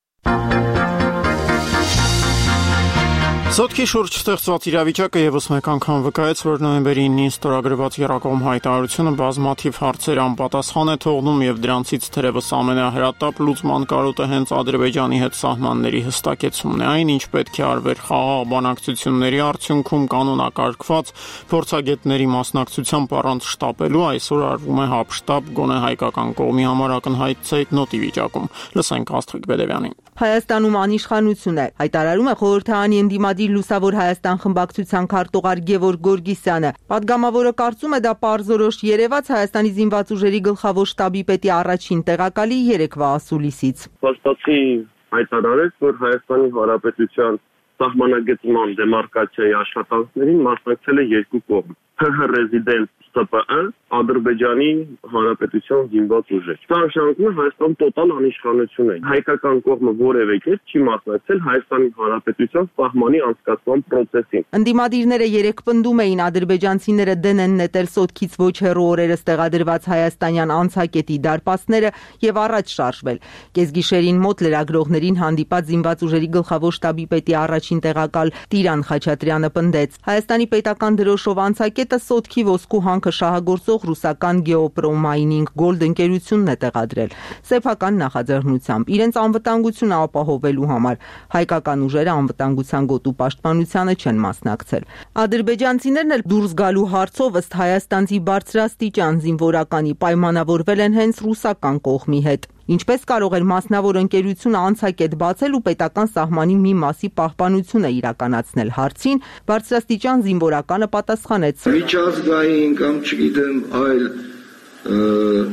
Սոտքի շուրջ ստեղծված իրավիճակը եւս մեկ անգամ վկայեց, որ նոյեմբերի 9-ին ստորագրված Եռակողմ հայտարարությունը բազմաթիվ հարցեր անպատասխան է թողնում եւ դրանցից թերևս ամենահրատապ լուծման կարոտը հենց Ադրբեջանի հետ սահմանների հստակեցումն է, այն ինչ պետք է արվեր խաղաղ բանակցությունների արդյունքում կանոնակարգված փորձագետների մասնակցությամբ առանց շտապելու, այսօր արվում է հապշտապ գոնե հայկական կողմի համար ակնհայտ ցեյթնոտի վիճակում։ Լսենք Աստղիկ Բեդևյանին։ Հայաստանում անիշխանություն է, հայտարարում է խորհրդարանի ընդդիմադիր Լուսավոր Հայաստան խմբակցության քարտուղար Գևորգ Գորգիսյանը։ Պատգամավորը կարծում է դա պարզորոշ երևաց Հայաստանի զինված ուժերի գլխավոր շտաբի պետի առաջին տեղակալի երեկվա ասուլիսից։ Փաստացի հայտարարեց, որ Հայաստանի Հանրապետության սահմանագծման դեմարկացիայի աշխատանքներին մասնակցել է երկու կողմ՝ ՀՀ ռեզիդենտ ՍՊԸ, Ադրբեջանի Հանրապետության զինված ուժեր։ Սա նշանակում է Հայաստան տոտալ անիշխանություն է։ Հայկական կողմը որևէ կերպ չի մասնակցել Հայաստանի Հանրապետության սահմանի անցկացման process-ին։ Ընդդիմադիրները երեք պնդում էին ադրբեջանցիները դեն են նետել Սոտքից ոչ հեռու օրերս տեղադրված հայաստանյան անցակետի դարպասները եւ առաջ շարժվել։ Կեսգիշերին մոտ լրագրողներին հանդիպած զինված ուժերի գլխավոր շտաբի պետի առաջին տեղակալ Տիրան Խաչատրյանը պնդեց. Հայաստանի պետական դրոշով անցակետը Սոտքի ոսկու հանքը շահագործող ռուսական Geopromining Gold ընկերությունն է տեղադրել սեփական նախաձեռնությամբ իրենց անվտանգությունը ապահովելու համար։ Հայկական ուժերը անվտանգության գոտու պաշտպանությանը չեն մասնակցել։ Ադրբեջանցիներն էլ դուրս գալու հարցով ըստ հայաստանցի բարձրաստիճան զինվորականի պայմանավորվել են հենց ռուսական կողմի հետ։ Ինչպես կարող էր մասնավոր ընկերությունը անցակետ բացել ու պետական սահմանի մի մասի պահպանությունը իրականացնել հարցին, բարձրաստիճան զինվորականը պատասխանեց. Միջազգային կամ չգիտեմ այլ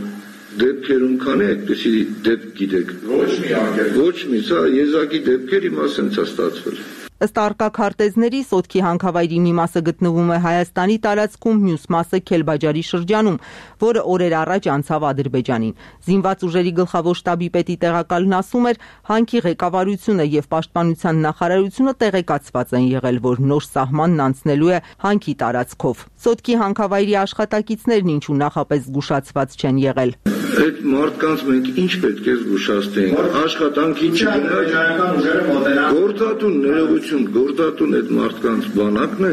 դեպքերում քանի այդպեսի դեպք գիտեք։ Ոչ մի, սա եզակի դեպքերի մասն է ստացվել։ Ըստ առկա քարտեզների Սոտքի հանքավայրի մի մասը գտնվում է Հայաստանի տարածքում, մյուս մասը Քելբաջարի շրջանում, որը օրեր առաջ անցավ Ադրբեջանին։ Զինված ուժերի գլխավոր շտաբի պետի տեղակալն ասում էր, հանքի ղեկավարությունը եւ պաշտպանության նախարարությունը տեղեկացված են եղել, որ նոր սահմանն անցնելու է հանքի տարածքով։ Սոտքի հանքավայրի աշխատակիցներն ինչու նախապես զգուշացված չեն եղել։ Այդ մարդկանց մենք ինչ պետք է զգուշացնենք, աշխատանքի չգնաց, գործատուն ներողություն, գործատուն այդ մարդկանց բանակն է,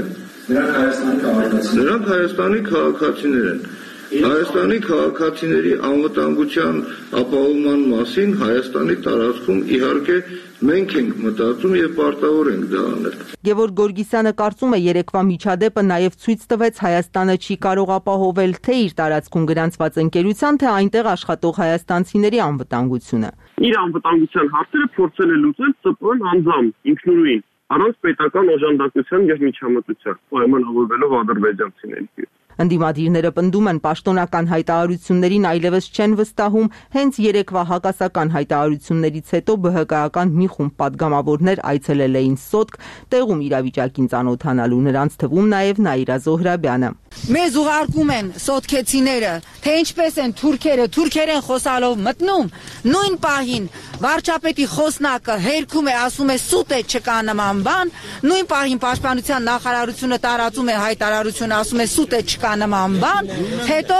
նրանք Հայաստանի քաղաքացիներ են, Հայաստանի քաղաքացիների անվտանգության ապահովման մասին Հայաստանի տարածքում իհարկե մենք ենք մտածում եւ պարտավոր ենք դա անել։ Գևորգ Գորգիսյանը կարծում է երեկվա միջադեպը նաեւ ցույց տվեց Հայաստանը չի կարող ապահովել թե իր տարածքում գրանցված ընկերության, թե այնտեղ աշխատող հայաստանցիների անվտանգությունը։ Իր անվտանգության հարցերը փորձել է լուծել ՑՊԸ-ն անձամբ ինքնուրույն, առանց պետական օժանդակության եւ միջամտության, պայմանավորվելով ադրբեջանցիների։ Ընդդիմադիրները պնդում են պաշտոնական հայտարարություններին այլևս չեն վստահում, հենց երեկվա հակասական հայտարարություններից հետո ԲՀԿ-ական մի խումբ պատգամավորներ այցելել էին Սոտք, տեղում իրավիճակին ծանոթանալու, նրանց թվում նաև Նաիրա Զոհրաբյանը։ Մեզ ուղարկում են սոտքեցիները, թե ինչպես են թուրքերեն խոսալով մտնում, նույն պահին վարչապետի խոսնակը հերքում է, ասում է սուտ է, չկա նման բան, նույն պահին պաշտպանության նախարարությունը տարածում է հայտարարություն, ասում է սուտ է, չկա նման բան, հետո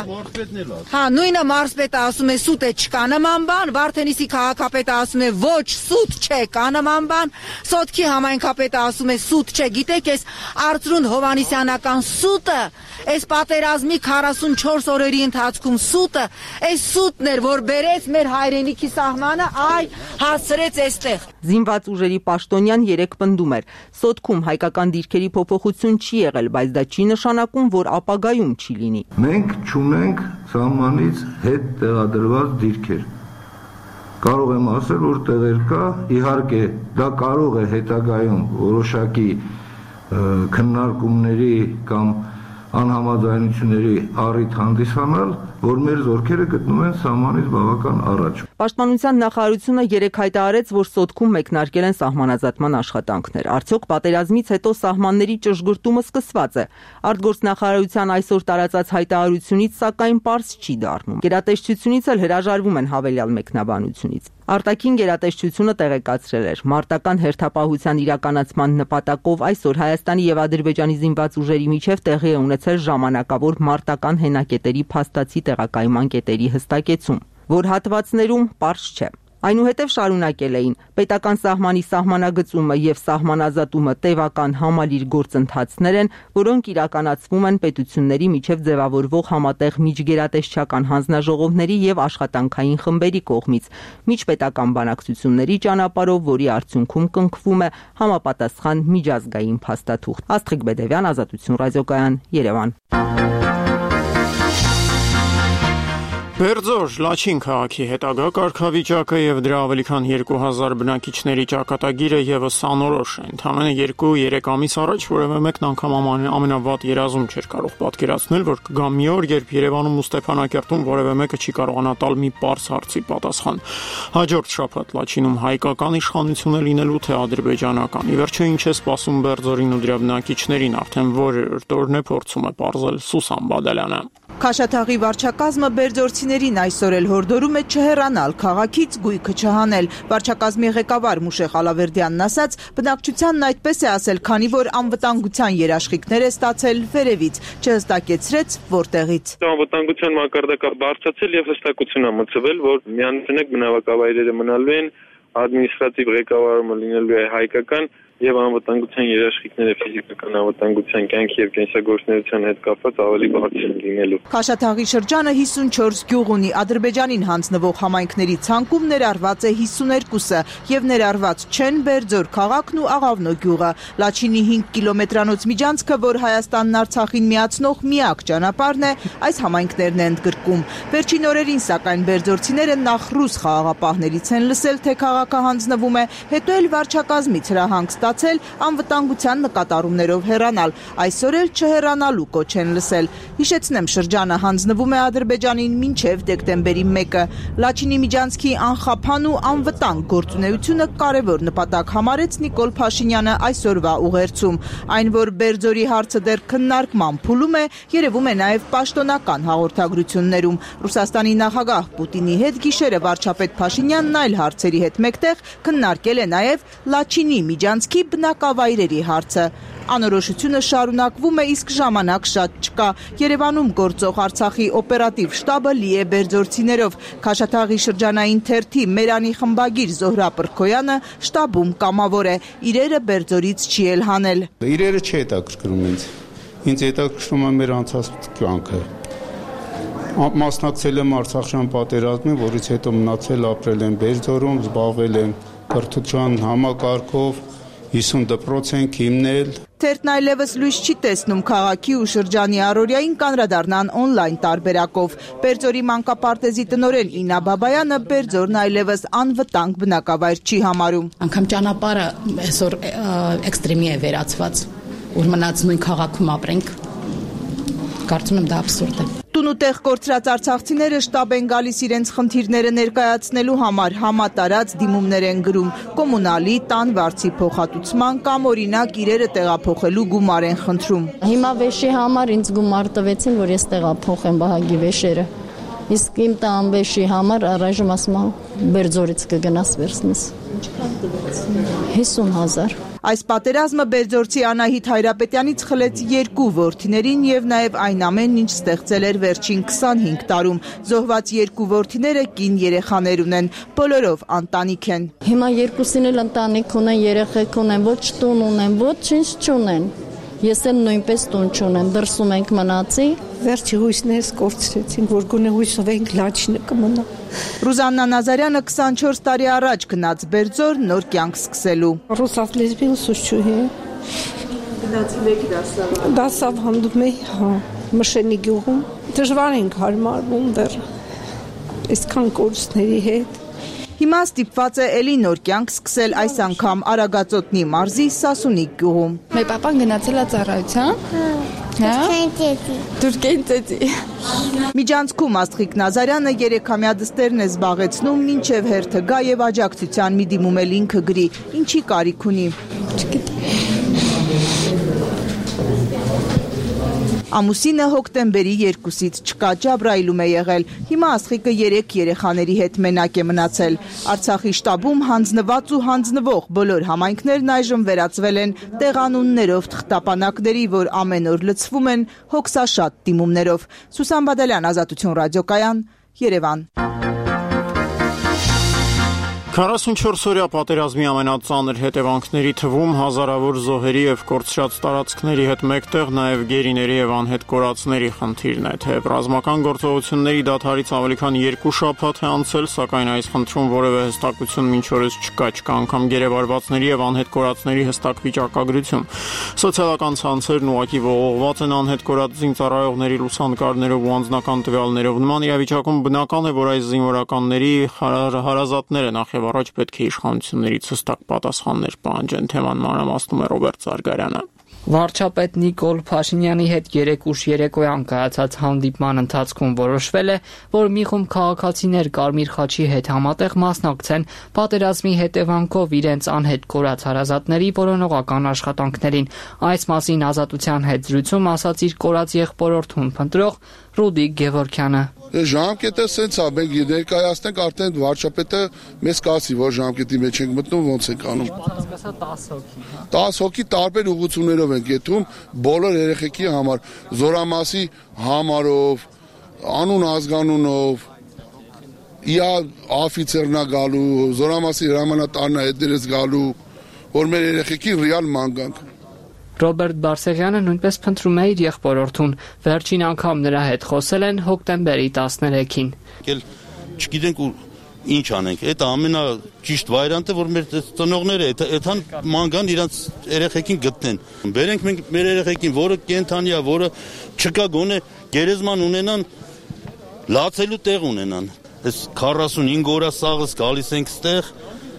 նույնը մարզպետը ասում է սուտ է, չկա նման բան, Վարդենիսի քաղաքապետը ասում է ոչ, սուտ չէ, կա նման բան, Սոտքի համայնքապետը ասում է սուտ չէ, գիտեք, այս Արծրուն Հովանիսյանական սուտը, այս պատերազմի 44 օրերի ընթացքում սուտը, այս սուտն էր, որ բերեց մեր հայրենիքի սահմանը, հասցրեց այստեղ։ Զինված ուժերի պաշտոնյան երեք պնդում էր, Սոտքում հայկական դիրքերի փոփոխություն չի եղել, բայց դա չի նշանակում, որ ապագայում չի լինի։ Մենք չունենք սահմանից հետ տեղադրված դիրքեր։ Կարող եմ ասել, որ տեղեր կա, իհարկե դա կարող է հետագայում որոշակի քննարկումների կամ անհամաձայնությունների առիթ հանդիսանալ, որ մեր զորքերը գտնում են սահմանից բավական առաջ։ Պաշտպանության նախարարությունը երեկ հայտարարեց, որ Սոտքում մեկնարկել են սահմանազատման աշխատանքներ։ Արդյոք պատերազմից հետո սահմանների ճշգրտումը սկսված է։ Արտգործնախարարության այսօր տարածած հայտարարությունից սակայն պարզ չի դառնում։ Գերատեսչությունից էլ հրաժարվում են հավելյալ մեկնաբանությունից։ Արտաքին գերատեսչությունը տեղեկացրել էր, մարտական հերթապահության իրականացման նպատակով այսօր Հայաստանի եւ Ադրբեջանի զինված ուժերի միջև տեղի է ունեցել ժամանակավոր մարտական հենակետերի փաստացի տեղակայման կետերի հստակեցում, որ հատվածներում պարզ չէ։ Այնուհետև շարունակել էին պետական սահմանի սահմանագծումը եւ սահմանազատումը տևական համալիր գործընթացներ են, որոնք իրականացվում են պետությունների միջև ձևավորվող համատեղ միջգերատեսչական հանձնաժողովների եւ աշխատանքային խմբերի կողմից, միջպետական բանակցությունների ճանապարհով, որի արդյունքում կնքվում է համապատասխան միջազգային փաստաթուղթ։ Աստղիկ Բեդևյան, Ազատություն ռադիոկայան, Երևան։ Բերձոր Լաչին քաղաքի հետագա կարգավիճակը եւ դրա ավելի քան 2000 բնակիչների ճակատագիրը եւս անորոշ է։ Ընդամենը 2-3 ամիս առաջ որևէ մեկն անգամ ամենավատ երազում չէր կարող պատկերացնել, որ կգա մի օր, երբ Երևանում ու Ստեփանակերտում որևէ մեկը չի կարողանա տալ մի պարզ հարցի պատասխան։ Հաջորդ շաբաթ Լաչինում հայկական իշխանություն է լինելու թե ադրբեջանական։ Ի վերջո ինչ է սպասում Բերձորին ու դրա բնակիչներին, արդեն որերորդ օրն է փորձում է պարզել Սուսան Բադալյանը։ Քաշաթաղի վարչակազմը բերձորցիներին այսօր էլ հորդորում է չհեռանալ քաղաքից, գույքը չհանել։ Վարչակազմի ղեկավար Մուշեղ Ալավերդյանն ասաց, բնակչությանն այդպես է ասել, քանի որ անվտանգության երաշխիքներ է ստացել վերևից, չհստակեցրեց որտեղից։ Անվտանգության մակարդակը բարձրացել եւ հստակություն է մտցվել, որ միանձնակ բնակավայրերը մնալու են, ադմինիստրատիվ ղեկավարումը լինելու է հայկական եւ անվտանգության երաշխիքները ֆիզիկական անվտանգության կյանքի եւ կենսագործունեության հետ կապված ավելի բարձր լինելու։ Քաշաթաղի շրջանը 54 գյուղ ունի, Ադրբեջանին հանձնվող համայնքների ցանկում ներառված է 52-ը եւ ներառված չեն Բերձոր քաղաքն ու Աղավնո գյուղը։ Լաչինի 5 կիլոմետրանոց միջանցքը, որ Հայաստանն Արցախին միացնող միակ ճանապարհն է, այս համայնքներն են ընդգրկում։ Վերջին օրերին սակայն բերձորցիները նախ ռուս խաղաղապահներից են լսել, թե քաղաքը հանձնվում է, հետո էլ վարչակազմից հրահանգ ստացել անվտանգության նկատառումներով հեռանալ, այսօր էլ չհեռանալու կոչ են լսել։ Հիշեցնեմ, շրջանը հանձնվում է Ադրբեջանին մինչև դեկտեմբերի 1-ը։ Լաչինի միջանցքի անխափան ու անվտանգ գործունեությունը կարևոր նպատակ համարեց Նիկոլ Փաշինյանը այսօրվա ուղերձում։ Այն, որ Բերձորի հարցը դեռ քննարկման փուլում է, երևում է նաև պաշտոնական հաղորդագրություններում։ Ռուսաստանի նախագահ Պուտինի հետ գիշերը վարչապետ Փաշինյանն այլ հարցերի հետ մեկտեղ քննարկել է նաև Լաչինի միջանցքի բնակավայրերի հարցը։ Անորոշությունը շարունակվում է, իսկ ժամանակ շատ չկա։ Երևանում գործող Արցախի օպերատիվ շտաբը լի է բերձորցիներով։ Քաշաթաղի շրջանային թերթի Մերանի խմբագիր Զոհրա Պրկոյանը շտաբում կամավոր է։ Իրերը Բերձորից չի էլ հանել։ Իրերը չի հետաքրքրում ինձ։ Ինձ հետաքրքրում է մեր անցած կյանքը։ Մասնակցել եմ Արցախյան պատերազմին, որից հետո մնացել ապրել եմ Բերձորում, զբաղվել եմ կրթության համակարգով, 50 դպրոց ենք հիմնել։ Թերթն այլևս լույս չի տեսնում քաղաքի ու շրջանի առօրյային կանդրադառնան օնլայն տարբերակով։ Բերձորի մանկապարտեզի տնօրեն Ինա Բաբայանը Բերձորն այլևս անվտանգ բնակավայր չի համարում։ Անգամ ճանապարհը այսօր էքստրեմի է վերածված, որ մնաց նույն քաղաքում ապրենք։ Կարծում եմ դա աբսուրդ է։ Տունուտեղ կորցրած արցախցիները շտաբ են գալիս իրենց խնդիրները ներկայացնելու համար, համատարած դիմումներ են գրում, կոմունալի, տան վարձի փոխհատուցման կամ օրինակ իրերը տեղափոխելու գումար են խնդրում։ Հիմա վեշի համար ինձ գումար տվեցին, որ ես տեղափոխեմ Վահագի վեշերը։ Իսկ իմ տան վեշի համար առայժմ ասում եմ Բերձորից կգնաս վերցնես։ Ինչքան տվեցին։ 50,000։ Այս պատերազմը Բերձորցի Անահիտ Հայրապետյանից խլեց 2 որդիներին եւ նաեւ այն ամենն, ինչ ստեղծել էր վերջին 25 տարում։ Զոհված 2 որդիները կին երեխաներ ունեն, բոլորով ընտանիք են։ Հիմա երկուսին էլ ընտանիք ունեն, երեխեք ունեն, ոչ տուն ունեն, ոչինչ չունեն։ Ես էլ նույնպես տուն չունեմ, դրսում ենք մնացի։ Վերջի հույսներս կորցրեցինք, որ գոնե հույսով ենք Լաչինը կմնա։ Ռուզաննա Նազարյանը 24 տարի առաջ գնաց Բերձոր նոր կյանք սկսելու։ Ռուսաց լեզվի ուսուցչուհի։ Գնացի մեկ դասավ։ Դասավ հանդում էի, հա, Մշենի գյուղում։ Դժվար ենք հարմարվում դեռ այսքան կորուստների հետ։ Հիմա ստիպված է էլի նոր կյանք սկսել այս անգամ Արագածոտնի մարզի Սասունիկ գյուղում։ Մեր պապան գնացել է ծառայության։ Թուրքիայի ծեծի։ Միջանցքում Աստղիկ Նազարյանը 3-ամյա դստերն է զբաղեցնում, մինչև հերթը գա եւ աջակցության մի դիմում էլ ինքը գրի, ինչի կարիք ունի։ Ամուսինը հոկտեմբերի 2-ից չկա, Ջաբրայիլում է եղել։ Հիմա Աստղիկը 3 երեխաների հետ մենակ է մնացել։ Արցախի շտաբում հանձնված ու հանձնվող բոլոր համայնքներն այժմ վերածվել են տեղանուններով թղթապանակների, որ ամեն օր լցվում են հոգսաշատ դիմումներով։ Սուսան Բադալյան, Ազատություն ռադիոկայան, Երևան։ 44-օրյա պատերազմի ամենածանր հետևանքների թվում հազարավոր զոհերի եւ կորցրած տարածքների հետ մեկտեղ նաեւ գերիների եւ անհետ կորածների խնդիրն է, թե ռազմական գործողությունների դադարից ավելի քան 2 շաբաթ է անցել, սակայն այս խնդրում որևէ հստակություն մինչ օրս չկա անգամ գերեվարվածների եւ անհետ կորածների հստակ վիճակագրություն։ Սոցիալական ցանցերն ուղղակի ողողված են անհետ կորած զինծառայողների լուսանկարներով ու անձնական տվյալներով։ Նման իրավիճակում բնական է, որ այս զինվորականների հարազատները նախ եւ առաջ պետք է իշխանություններից հստակ պատասխաններ պահանջեն, թեման մանրամասնում է Ռոբերտ Զարգարյանը։ Վարչապետ Նիկոլ Փաշինյանի հետ 3 ուշ երեկոյան կայացած հանդիպման ընթացքում որոշվել է, որ մի խումբ քաղաքացիներ Կարմիր խաչի հետ համատեղ մասնակցեն պատերազմի հետևանքով իրենց անհետ կորած հարազատների որոնողական աշխատանքներին։ Այս մասին Ազատության հետ զրույցում ասաց իր կորած եղբորորդուն փնտրող Ռուդիկ Գևորքյանը։ Ժամկետը սենց է, մենք ներկայացնենք արդեն վարչապետը մեզ կասի, որ ժամկետի մեջ ենք մտնում, ոնց ենք անում։ 10 հոգի տարբեր ուղղություններով ենք եթում, բոլոր երեխեքի համար, զորամասի համարով, անուն ազգանունով, իա աֆիցերնա գալու, զորամասի հրամանատարնա հետերես գալու, որ մեր երեխեքի ռեալ ման գանք։ Ռոբերտ Բարսեղյանը նույնպես փնտրում է իր եղբորորդուն։ Վերջին անգամ նրա հետ խոսել են հոկտեմբերի 13-ին։ Չգիտենք ինչ անենք։ Այդ ամենաճիշտ վարիանտը, որ մեր ծնողները այդքան ման գան իրանց երեխեքին գտնեն։ Բերենք մենք մեր երեխեքին, որը կենթանի է, որը չկա գոնե գերեզման ունենան, լացելու տեղ ունենան։ Այս 45 օրա սաղս գալիս ենք ստեղ,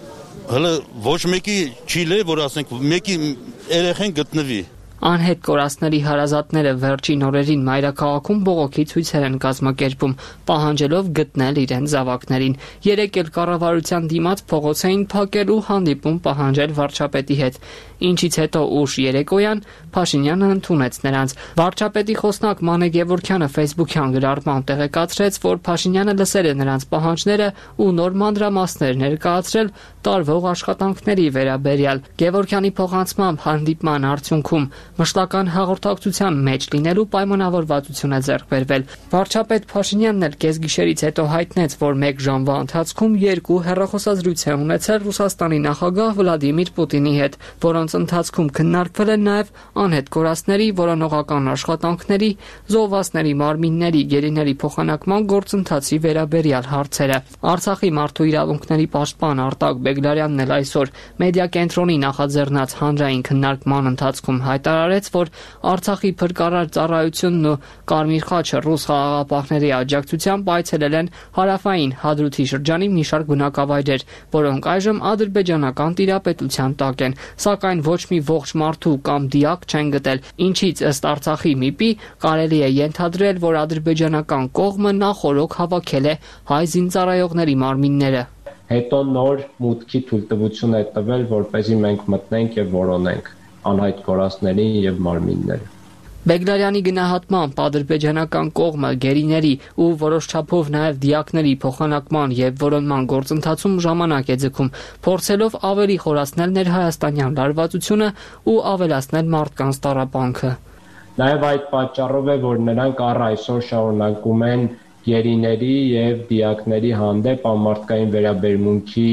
Հələ ոչ մեկի չի լե, որ ասենք մեկի երեխեն գտնվի։ Անհետ կորածների հարազատները վերջին օրերին մայրաքաղաքում բողոքի ցույցեր են կազմակերպում, պահանջելով գտնել իրենց զավակներին։ Երեկ էլ կառավարության դիմաց փողոց էին փակել ու հանդիպում պահանջել վարչապետի հետ, ինչից հետո ուշ երեկոյան Փաշինյանը ընդունեց նրանց։ Վարչապետի խոսնակ Մանե Գևորգյանը Facebook-յան գրառմամբ տեղեկացրեց, որ Փաշինյանը լսել է նրանց պահանջները ու նոր մանրամասներ ներկայացրել տարվող աշխատանքների վերաբերյալ։ Գևորգյանի փոխանցմամբ հանդիպման արդյունքում մշտական հաղորդակցության մեջ լինելու պայմանավորվածություն է ձեռք բերվել։ Վարչապետ Փաշինյանն էլ կեսգիշերից հետո հայտնեց, որ 1 ժամվա ընթացքում 2 հեռախոսազրույց է ունեցել Ռուսաստանի նախագահ Վլադիմիր Պուտինի հետ, որոնց ընթացքում քննարկվել են նաև անհետ կորածների, որոնողական աշխատանքների, զոհվածների մարմինների, գերիների փոխանակման գործընթացի վերաբերյալ հարցերը։ Արցախի մարդու իրավունքների պաշտպան Արտակ Բեգլարյանն էլ այսօր մեդիա կենտրոնի նախաձեռնած հանրային քննարկման ընթացքում հայտարարեց, որ Արցախի փրկարար ծառայությունն ու Կարմիր խաչը ռուս խաղաղապահների աջակցությամբ այցելել են հարավային Հադրութի շրջանի մի շարք բնակավայրեր, որոնք այժմ ադրբեջանական տիրապետության տակ են, սակայն ոչ մի ողջ մարդու կամ դիակ չեն գտել, ինչից ըստ Արցախի ՄԻՊ-ի կարելի է ենթադրել, որ ադրբեջանական կողմը նախօրոք հավաքել է հայ զինծառայողների մարմինները։ Հետո նոր մուտքի թույլտվություն է տվել, որպեսզի մենք մտնենք եւ որոնենք անհայտ կորածներին եւ մարմինները։ Բեգլարյանի գնահատմամբ ադրբեջանական կողմը գերիների ու որոշ չափով նաև դիակների փոխանակման եւ որոնման գործընթացում ժամանակ է ձգում, փորձելով ավելի խորացնել ներհայաստանյան լարվածությունը ու ավելացնել մարդկանց տառապանքը։ Նաև այդ պատճառով է, որ նրանք առ այսօր շարունակում են գերիների եւ դիակների հանդեպ անմարդկային վերաբերմունքի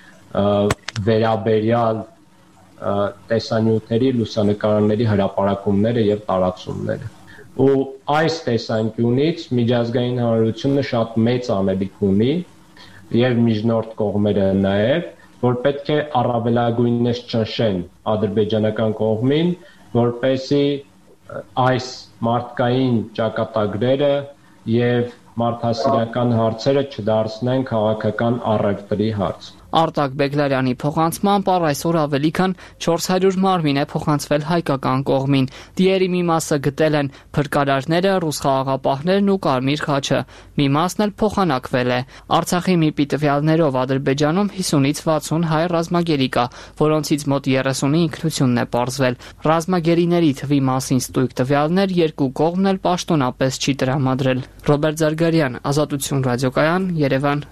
վերաբերյալ տեսանյութերի, լուսանկարների հրապարակումները եւ տարածումները։ Ու այս տեսանկյունից միջազգային հանրությունը շատ մեծ անելիք ունի եւ միջնորդ կողմերը նաեւ, որ պետք է առավելագույնս ճնշեն ադրբեջանական կողմին, որպեսզի այս մարդկային ճակատագրերը եւ մարդասիրական հարցերը չդարձնեն քաղաքական առևտրի հարց։ Արտակ Բեգլարյանի փոխանցմամբ առ այսօր ավելի քան 400 մարմին է փոխանցվել հայկական կողմին։ Դիերի մի մասը գտել են փրկարարները, ռուս խաղաղապահներն ու Կարմիր խաչը։ Մի մասն էլ փոխանակվել է։ Արցախի ՄԻՊ-ի տվյալներով Ադրբեջանում 50-ից 60 հայ ռազմագերի կա, որոնցից մոտ 30-ի ինքնությունն է պարզվել։ Ռազմագերիների թվի մասին ստույգ տվյալներ երկու կողմն էլ պաշտոնապես չի տրամադրել։ Ռոբերտ Զարգարյան, Ազատություն ռադիոկայան, Երևան։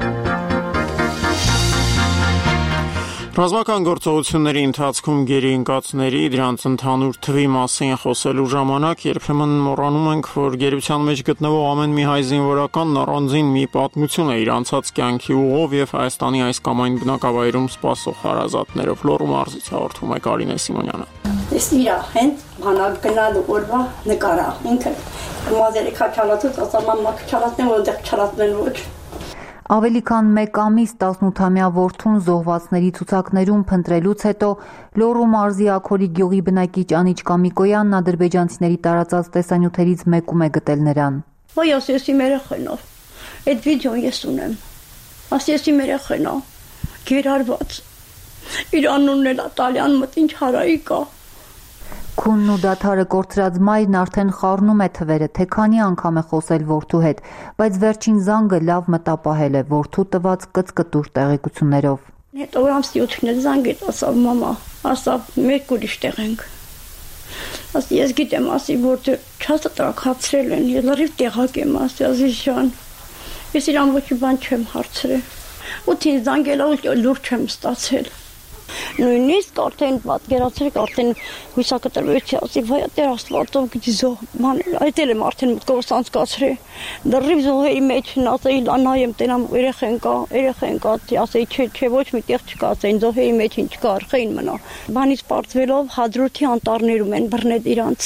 Ռազմական գործողությունների ընթացքում գերի ընկածների դրանց ընդհանուր թվի մասին խոսելու ժամանակ երբեմն մոռանում ենք, որ գերության մեջ գտնվող ամեն մի հայ զինվորական առանձին մի պատմություն է իր անցած կյանքի ուղով եւ Հայաստանի այս կամ այն բնակավայրում սպասող հարազատներով։ Լոռու մարզից հաղորդում է Կարինե Սիմոնյանը։ Ես իրա հենց բանալ գնալու օրվա նկարա ինքը մազերի քաչալացած ասաման մաքչալացնեմ որտեղ չալացնեն ոչ։ Ավելի քան 1 ամիս 18-ամյա որդուն զոհվածների ցուցակներում փնտրելուց հետո Լոռու մարզի Աքորի գյուղի բնակիչ Անիչ Կամիկոյանն ադրբեջանցիների տարածած տեսանյութերից մեկում է գտել նրան։ Ոյ ասեցի երեխենով։ Այդ վիդեոն ես ունեմ։ Ասեցի երեխենով։ Գերարված։ Իր անունն էլ Իտալիան մտ ինչ հարայի կա։ Քունն ու դադարը կորցրած մայրն արդեն խառնում է թվերը, թե քանի անգամ է խոսել որդու հետ, բայց վերջին զանգը լավ մտապահել է որդու տված կծկտուր տեղեկություններով։ Հետո ամսի 8-ին զանգեց, ասավ մամա, ասավ մեկ ուրիշ տեղ ենք։ Ասի ես գիտեմ, ասի որդը չասը տրակացրել են, ես լրիվ տեղակ եմ, ասի ազիժան։ Ես իրան ոչ մի բան չեմ հարցրել։ 8-ին զանգելով լուրջ չեմ ստացել։ Նույնիսկ արդեն պատկերացրեք արդեն հույսակտրվեցի ասի վայ Տեր Աստվածով գիտի զոհ ման այդել եմ արդեն մտքովս անցկացրի դեռիվ զոհերի մեջ ասեի նայեմ տենամ երեխեն կա ասեի չէ ոչ մի տեղ չկա ասեին զոհերի մեջ ինչ կա արխային մնա բանից պարտվելով Հադրութի անտառներում են բռնել իրանց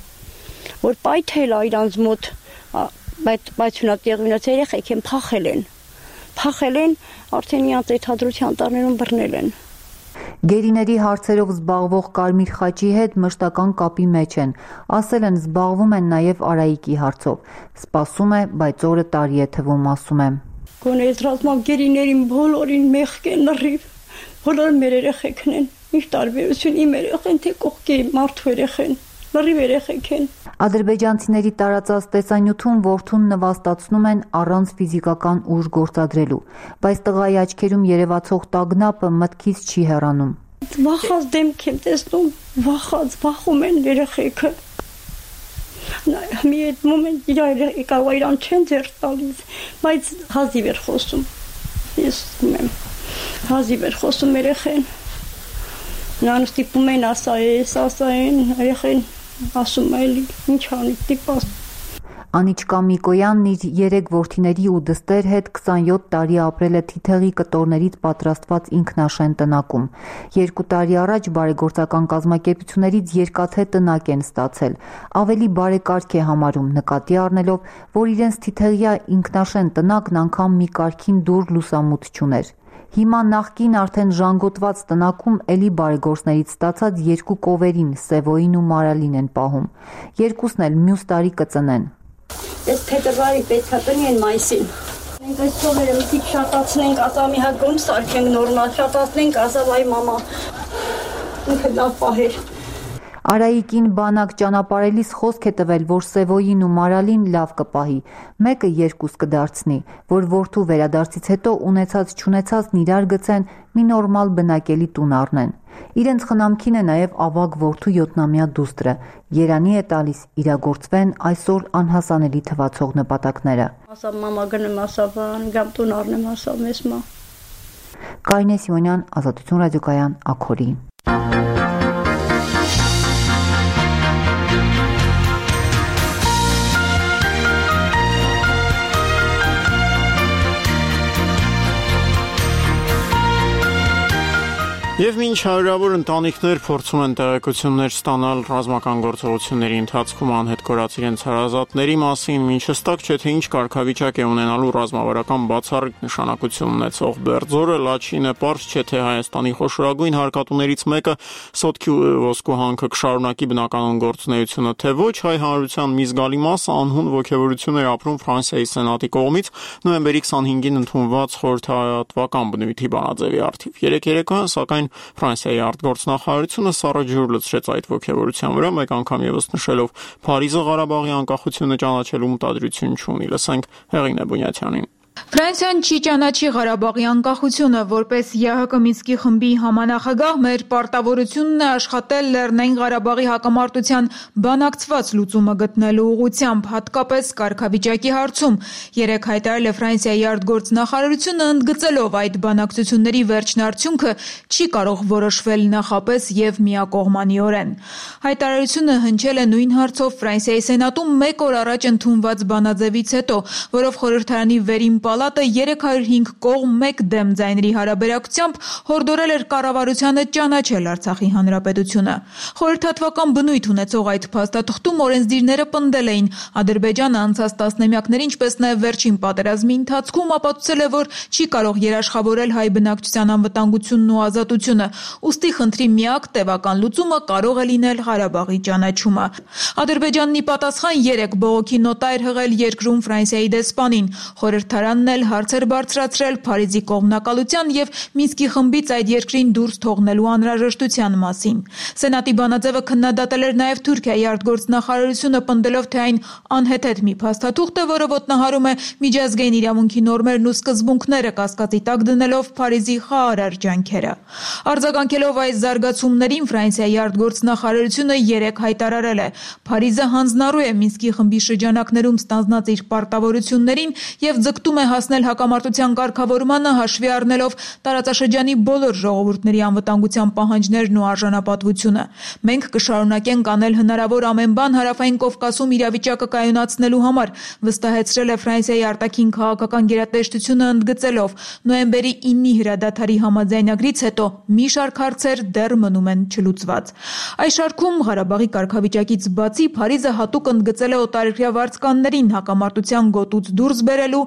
որ պայթել է իրանց մոտ բայց նա տեղինաց երեխեք են փախել են արդեն իրանց այդ Հադրութի անտառներում բռնել են Գերիների հարցերով զբաղվող Կարմիր խաչի հետ մշտական կապի մեջ են, ասել են զբաղվում են նաև Արայիկի հարցով, սպասում է, բայց օրը տարի է թվում, ասում եմ։ Գոնե ռազմագերիներին բոլորին մեղք են լրիվ, Բոլորը մեր երեխեքն են։ Ինչ տարբերություն իմ երեխեն թե կողքի մարդու երեխեն։ Լրիվ երեխեք են։ Ադրբեջանցիների տարածած տեսանյութում որդուն նվաստացնում են առանց ֆիզիկական ուժ գործադրելու, բայց տղայի աչքերում երևացող տագնապը մտքից չի հեռանում։ Վախած դեմք եմ տեսնում, վախում են երեխեքը։ Մի այդ մոմենտ իրան չեն ձեռք տալիս, բայց հազիվ էր խոսում։ Ես եմ հազիվ էր խոսում երեխեն։ Նրան ստիպում են ասային, երեխեն ասում էլի ինչ անի տիպաս։ Անիչկա Միկոյանն իր 3 որդիների ու դստեր հետ 27 տարի ապրել է թիթեղի կտորներից պատրաստված ինքնաշեն տնակում։ 2 տարի առաջ բարեգործական կազմակերպություններից երկաթե տնակ են ստացել։ Ավելի բարեկարգ է համարում, նկատի առնելով, որ իրենց թիթեղյա ինքնաշեն տնակն անգամ մի կարգին դուր լուսամուտ չուներ։ Հիմա նախկին արդեն ժանգոտված տնակում էլի բարեգործներից ստացած 2 կովերին, Սևոյին ու Մարալին են պահում։ Երկուսն էլ մյուս տարի կծնեն։ Ես փետրվարի պետքատնի են մայիսին։ Մենք այս կովերը մի քիչ շատացնենք, ասամի հագում սարքենք նորմալ, շատացնենք, ասավ այ մամա։ Ինքը լավ պահեր։ Արայիկին բանակ ճանապարհելիս խոսք է տվել, որ Սևոյին ու Մարալին լավ կպահի, մեկը 2 կդարձնի, որ որդու վերադարձից հետո ունեցած-չունեցածն իրար գցեն, մի նորմալ բնակելի տուն առնեն։ Իրենց խնամքին է նաև ավագ որդու 7-ամյա դուստրը, երանի է տալիս իրագործվեն այսօր անհասանելի թվացող նպատակները։ Ասա մամա գնեմ, ասա բան, գամ տուն առնեմ, ասա մեզ մա։ Կարինե Սիմոնյան, Ազատություն ռադիոկայան, Աքորի։ Եվ մինչ հարյուրավոր ընտանիքներ փորձում են տեղեկություններ ստանալ ռազմական գործողությունների ընթացքում անհետ կորած իրենց հարազատների մասին, մինչ հստակ չէ թե ինչ կարգավիճակ է ունենալու ռազմավարական բացառիկ նշանակություն ունեցող Բերձորը, Լաչինը, պարզ չէ թե Հայաստանի խոշորագույն հարկատուներից մեկը Սոտքի ոսկու հանքը կշարունակի բնականon գործունեությունը, թե ոչ, հայ հանրության մի զգալի մասը անհուն ոգևորություն էր ապրում Ֆրանսիայի սենատի կողմից նոյեմբերի 25-ին ընդունված խորհրդատվական բնույթի բանաձևի առթիվ։ Երեկոյան, սակայն Ֆրանսիայի արտգործնախարարությունը սառը ջուր լցրեց այդ ոգևորության վրա, մեկ անգամ եւս նշելով Փարիզը Ղարաբաղի անկախությունը ճանաչելու մտադրություն չունի։ Լսենք Հեղինե Բունյաթյանին։ Ֆրանսիան չի ճանաչի Ղարաբաղի անկախությունը, որպես ԵՀԿ Մինսկի խմբի համանախագահ մեր պարտավորությունն է աշխատել Լեռնային Ղարաբաղի հակամարտության բանակցված լուծումը գտնելու ուղղությամբ, հատկապես կարգավիճակի հարցում։ Երեկ հայտարարել է Ֆրանսիայի արտգործնախարարությունը, ընդգծելով այդ բանակցությունների վերջնարդյունքը չի կարող որոշվել նախապես եւ միակողմանիորեն։ Հայտարարությունը հնչել է նույն հարցով Ֆրանսիայի սենատում 1 օր առաջ ընդունված բանաձևից հետո, որով խորհրդարանի վերին պալատը 305 կողմ 1 դեմ ձայների հարաբերակցությամբ հորդորել էր կառավարությանը ճանաչել Արցախի հանրապետությունը։ Խորհրդատվական բնույթ ունեցող այդ փաստաթղթում օրենսդիրները պնդել էին Ադրբեջանը անցած տասնամյակների, ինչպես նաև վերջին պատերազմի ընթացքում ապացուցել է, որ չի կարող երաշխավորել հայ բնակչության անվտանգությունն ու ազատությունը, ուստի խնդրի միակ տևական լուծումը կարող է լինել Ղարաբաղի ճանաչումը։ Ադրբեջանն ի պատասխան 3 բողոքի նոտա էր հղել երկրում Ֆրանսիայի դեսպանին։ Խորհրդարանն էլ հարցեր բարձրացրել Փարիզի կողմնակալության եւ Մինսկի խմբից այդ երկրին դուրս թողնելու անհրաժեշտության մասին։ Սենատի բանաձևը քննադատել էր նաեւ Թուրքիայի արտգործնախարարությունը, պնդելով, թե այն անհեթեթ մի փաստաթուղթ է, որը ոտնահարում է միջազգային իրավունքի նորմերն ու սկզբունքները, կասկածի տակ դնելով Փարիզի խաղաղ ջանքերը։ Արձագանքելով այս զարգացումներին, Ֆրանսիայի արտգործնախարարությունը 3 հայտարարել է. Փարիզը հանձնառու է Մինսկի խմբի շրջանակներում ստանձնած իր պարտավորություններին եւ ձգտում է հասնել հակամարտության կարգավորմանը, հաշվի առնելով տարածաշրջանի բոլոր ժողովուրդների անվտանգության պահանջներն ու արժանապատվությունը։ Մենք կշարունակենք անել հնարավոր ամեն բան Հարավային Կովկասում իրավիճակը կայունացնելու համար, վստահեցրել է Ֆրանսիայի արտաքին քաղաքական գերատեսչությունը, ընդգծելով նոյեմբերի 9-ի հրադադարի համաձայնագրից հետո մի շարք հարցեր դեռ մնում են չլուծված։ Այս շարքում Ղարաբաղի կարգավիճակից բացի Փարիզը հատուկ ընդգծել է օտարերկրյա վարձկաններին հակամարտության գոտուց դուրս բերելու, ինչպես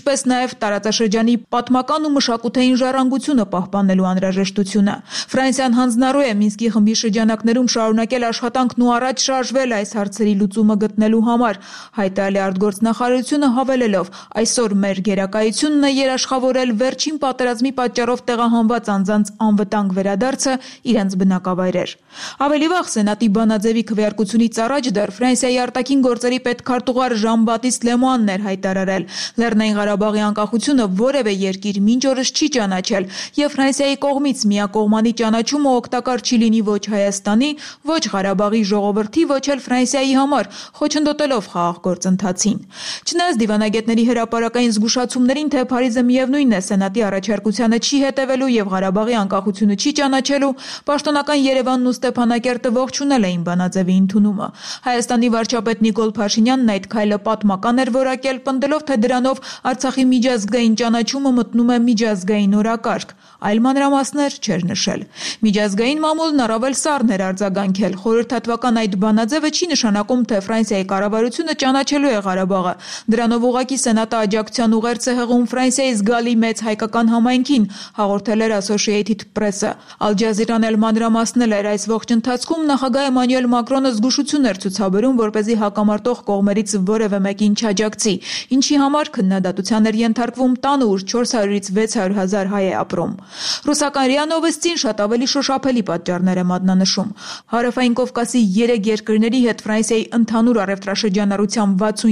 ինչպես նաև տարածաշրջանի պատմական ու մշակութային ժառանգությունը պահպանելու անհրաժեշտությունը։ Ֆրանսիան հանձնառու է Մինսկի խմբի շրջանակներում շարունակել աշխատանքն ու առաջ շարժվել այս հարցերի լուծումը գտնելու համար, հայտարարել է արտգործնախարարությունը հավելելով. այսօր մեր գերակայությունն է երաշխավորել վերջին պատերազմի պատճառով տեղահանված անձանց անվտանգ վերադարձը իրենց բնակավայրեր։ Ավելի վաղ Սենատի բանաձևի քվեարկությունից առաջ դեռ Ֆրանսիայի արտաքին գործերի պետքարտուղար Ժան-Բատիստ Լեմոանն էր հայտարարել. Լեռնային Ղարաբաղի անկախությունը որևէ երկիր մինչ օրս չի ճանաչել եւ Ֆրանսիայի կողմից միակողմանի ճանաչումը օգտակար չի լինի ոչ Հայաստանի, ոչ Ղարաբաղի ժողովրդի, ոչ էլ Ֆրանսիայի համար, խոչընդոտելով խաղաղ գործընթացին։ Չնայած դիվանագետների հրապարակային զգուշացումներին, թե Փարիզը միևնույն է Սենատի առաջարկությանը չի հետևելու եւ Ղարաբաղի անկախությունը չի ճանաչելու, պաշտոնական Երևանն ու Ստեփանակերտը ողջունել էին բանաձևի ընդունումը։ Հայաստանի վարչապետ Նիկոլ Փաշինյանն այդ քայլը պատմական էր որակել, պնդելով, թե դրանով Արցախի միջազգային ճանաչումը մտնում է միջազգային օրակարգ, այլ մանրամասներ չէր նշել։ Միջազգային մամուլն առավել սառն էր արձագանքել։ Խորհրդատվական այդ բանաձևը չի նշանակում, թե Ֆրանսիայի կառավարությունը ճանաչելու է Ղարաբաղը։ Դրանով ուղղակի Սենատը աջակցության ուղերձ է հղում Ֆրանսիայի զգալի մեծ հայկական համայնքին, հաղորդել էր Associated Press-ը։ Al Jazeera-ն էլ մանրամասնել էր այս ողջ ընթացքում նախագահ Էմանուել Մակրոնը զգուշություն էր ցուցաբերում, որպեսզի հակամարտող կողմերից որևէ մեկին չաջակցի, ինչի համար քննադատության էր ենթարկվում տանը, ուր 400-ից 600 հազար հայ է ապրում։ Ռուսական ՌԻԱ Նովոստին շատ ավելի շոշափելի պատճառներ է մատնանշում։ Հարավային Կովկասի 3 երկրների հետ Ֆրանսիայի ընդհանուր առևտրաշրջանառության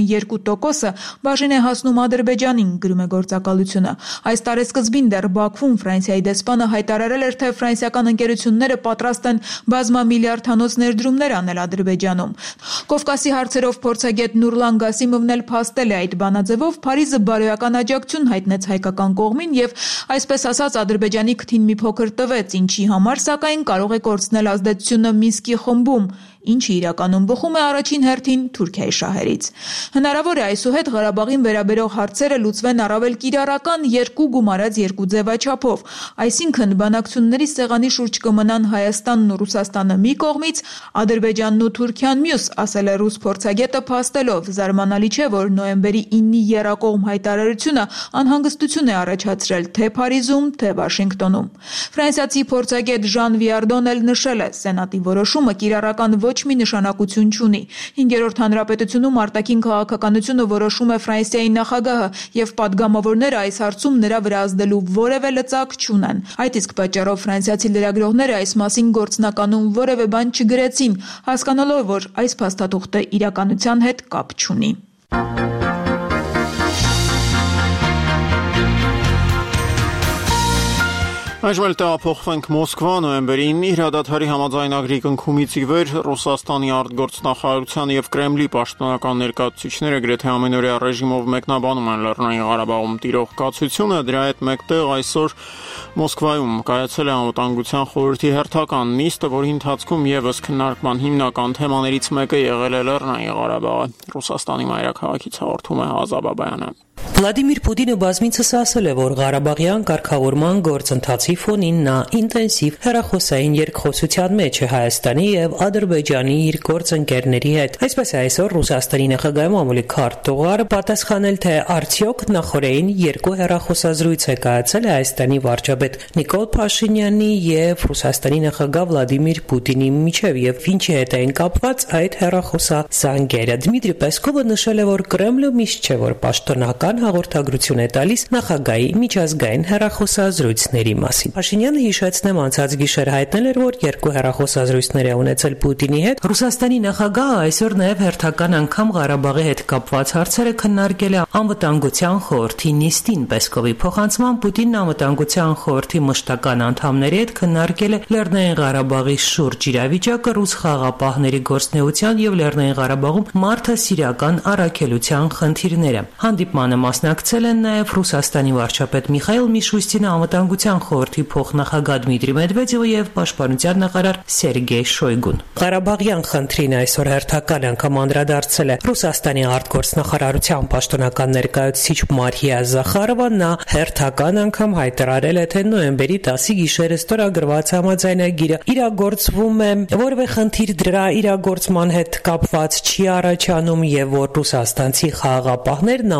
62%-ը բաժին է հասնում Ադրբեջանին, գրում է գործակալությունը։ Այս տարեսկզբին դեռ Բաքվում Ֆրանսիայի դեսպանը հայտարարել էր, թե ֆրանսիական ընկերությունները պատրաստ են բազմամիլիարդանոց ներդրումներ անել Ադրբեջանում։ Կովկասի հարցերով փորձագետ Նուրլան Գասիմովն էլ փաստել է այդ բանաձևով Փարիզը բարոյական աջակցություն հայտնեց հայկական կողմին եւ այսպես ասած Ադրբեջանի քթին մի փոքր տվեց, ինչի համար սակայն կարող է կորցնել ազդեցությունը Մինսկի խմբում, ինչը իրականում բխում է առաջին հերթին Թուրքիայի շահերից։ Հնարավոր է այսուհետ Ղարաբաղին վերաբերող հարցերը լուծվեն առավել կիրառական երկու գումարած երկու ձևաչափով, այսինքն բանակցությունների սեղանի շուրջ կմնան Հայաստանն ու Ռուսաստանը մի կողմից, Ադրբեջանն ու Թուրքիան մյուս, ասել է ռուս փորձագետը փաստելով։ Զարմանալի չէ, որ նոյեմբերի 9-ի եռակողմ հայտարարությունը անհանգստություն է առաջացրել թե Փարիզում, թե Վաշինգտոնում։ Ֆրանսիացի փորձագետ Ժան Վիարդոն էլ նշել է. Սենատի որոշումը կիրառական ոչ մի նշանակություն չունի։ 5-րդ հանրապետությունում արտաքին քաղաքականությունը որոշում է Ֆրանսիայի նախագահը եւ падգամավորները այս հարցում նրա վրա ազդելու որևէ լծակ չունեն։ Այդ իսկ պատճառով ֆրանսիացի լրագրողները այս մասին գործնականում որևէ բան չգրեցին, հասկանալով, որ այս փաստաթուղթը իրականության հետ կապ չունի։ Այժմ էլ տեղափոխվենք Մոսկվա։ Նոյեմբերի 9-ի հրադադարի համաձայնագրի կնքումից ի վեր Ռուսաստանի արտգործնախարարության եւ Կրեմլի պաշտոնական ներկայացուցիչները գրեթե ամենօրյա ռեժիմով մեկնաբանում են Լեռնային Ղարաբաղում տիրող կացությունը։ Դրա հետ մեկտեղ այսօր Մոսկվայում կայացել է Անվտանգության խորհրդի հերթական նիստը, որի ընթացքում եւս քննարկման հիմնական թեմաներից մեկը եղել է Լեռնային Ղարաբաղը։ Ռուսաստանի մայրաքաղաքից հաղորդում է Ազա Բաբայանը։ Վլադիմիր Պուտինը բազմիցս ասել է, որ Ղարաբաղյան կարգավորման գործընթացի ֆոնին նա ինտենսիվ հեռախոսային երկխոսության մեջ է Հայաստանի եւ Ադրբեջանի իր գործընկերների հետ։ Այսպես է այսօր Ռուսաստանի նախագահի մամուլի քարտուղարը պատասխանել, թե արդյոք նախորդին երկու հեռախոսազրույց է կայացել Հայաստանի վարչապետ Նիկոլ Փաշինյանի եւ Ռուսաստանի նախագահ Վլադիմիր Պուտինի միջև եւ ինչի հետ են կապված այդ հեռախոսազանգերը։ Դմիտրի Պեսկովը նշել է, որ Կրեմլը միշտ չէ, որ պաշտոնական հաղորդագրություն է տալիս նախագահի միջազգային հեռախոսազրույցների մասին։ Փաշինյանը հիշեցնեմ անցած գիշեր հայտնել էր, որ երկու հեռախոսազրույցներ է ունեցել Պուտինի հետ։ Ռուսաստանի նախագահը այսօր նաև հերթական անգամ Ղարաբաղի հետ կապված հարցերը քննարկել է Անվտանգության խորհրդի նիստին։ Պեսկովի փոխանցմամբ Պուտինն Անվտանգության խորհրդի մշտական անդամների հետ քննարկել է Լեռնային Ղարաբաղի շուրջ իրավիճակը, ռուս խաղաղապահների գործունեության եւ Լեռնային Ղարաբաղում մարդասիրական առաքելության խնդիրները։ Հանդիպմանը մասնակցել են նաև Ռուսաստանի վարչապետ Միխայիլ Միշուստինը, Անվտանգության խորհրդի փոխնախագահ Դմիտրի Մեդվեդևը եւ Պաշտպանության նախարար Սերգեյ Շոյգուն։ Ղարաբաղյան խնդրին այսօր հերթական անգամ անդրադարձել է Ռուսաստանի արտգործնախարարության պաշտոնական ներկայացուցիչ Մարիա Զախարովը։ Նա հերթական անգամ հայտարարել է, թե նոյեմբերի 10-ի գիշերը ստորագրված համաձայնագիրը իրագործվում է, որևէ խնդիր դրա իրագործման հետ կապված չի առաջանում եւ որ ռուսաստանցի խաղաղապահներն ամբողջ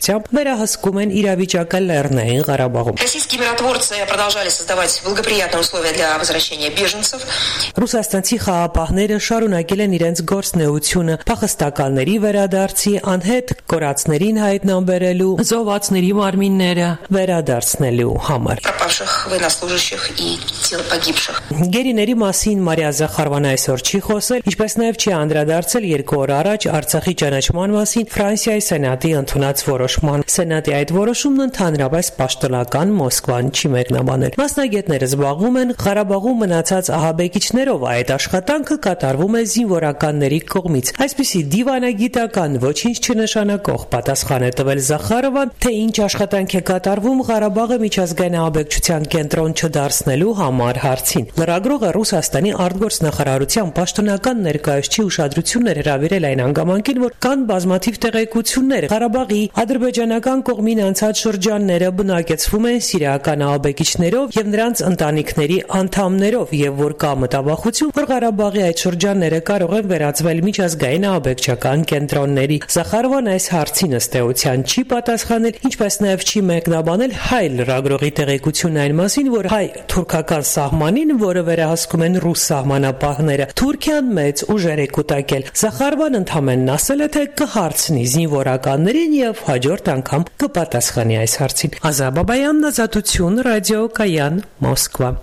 ուղեկցությամբ վերահսկում են իրավիճակը Լեռնային Ղարաբաղում։ Российские миротворцы продолжали создавать благоприятные условия для возвращения беженцев. Ռուսաստանցի խաղապահները շարունակել են իրենց գործնեությունը փախստականների վերադարձի, անհետ կորածներին հայտնաբերելու, զոհվածների մարմինները վերադարձնելու համար։ Пропавших военнослужащих и тел погибших. Գերիների մասին Մարիա Զախարովան այսօր չի խոսել, ինչպես նաև չի անդրադարձել 2 օր առաջ Արցախի ճանաչման մասին Ֆրանսիայի Սենատի ընդունած որոշման։ Սենատի այդ որոշումն ընդհանրապես պաշտոնական Մոսկվան չի մեկնաբանել։ Մասնագետները զբաղվում են Ղարաբաղում մնացած ահաբեկիչներով, այդ աշխատանքը կատարվում է զինվորականների կողմից։ Այսպիսի դիվանագիտական ոչինչ չնշանակող պատասխան է տվել Զախարովան, թե ինչ աշխատանք է կատարվում Ղարաբաղը միջազգային ահաբեկչության կենտրոն չդարձնելու համար հարցին։ Լրագրողը Ռուսաստանի արտգործնախարարության պաշտոնական ներկայացուցիչի ուշադրություններ հրավիրել այն հանգամանքին, որ կան բազմաթիվ տեղեկություններ Ղարաբաղի ադրբեջանական կողմին անցած շրջանները բնակեցվում են սիրիական ահաբեկիչներով եւ նրանց ընտանիքների անդամներով եւ որ կա մտավախություն, որ Ղարաբաղի այդ շրջանները կարող են վերածվել միջազգային ահաբեկչական կենտրոնների։ Զախարովան այս հարցին ըստ էության չի պատասխանել, ինչպես նաև չի մեկնաբանել հայ լրագրողի տեղեկությունն այն մասին, որ հայ-թուրքական սահմանին, որը վերահսկում են ռուս սահմանապահները, Թուրքիան մեծ ուժեր է կուտակել։ Զախարովան ընդհանրապես ասել է, թե կհարցնի զինվորականներին եւ հաջորդ անգամ կպատասխանի այս հարցին։ Ազա Բաբայան, Ազատություն, Ռադիո Կայան, Մոսկվա։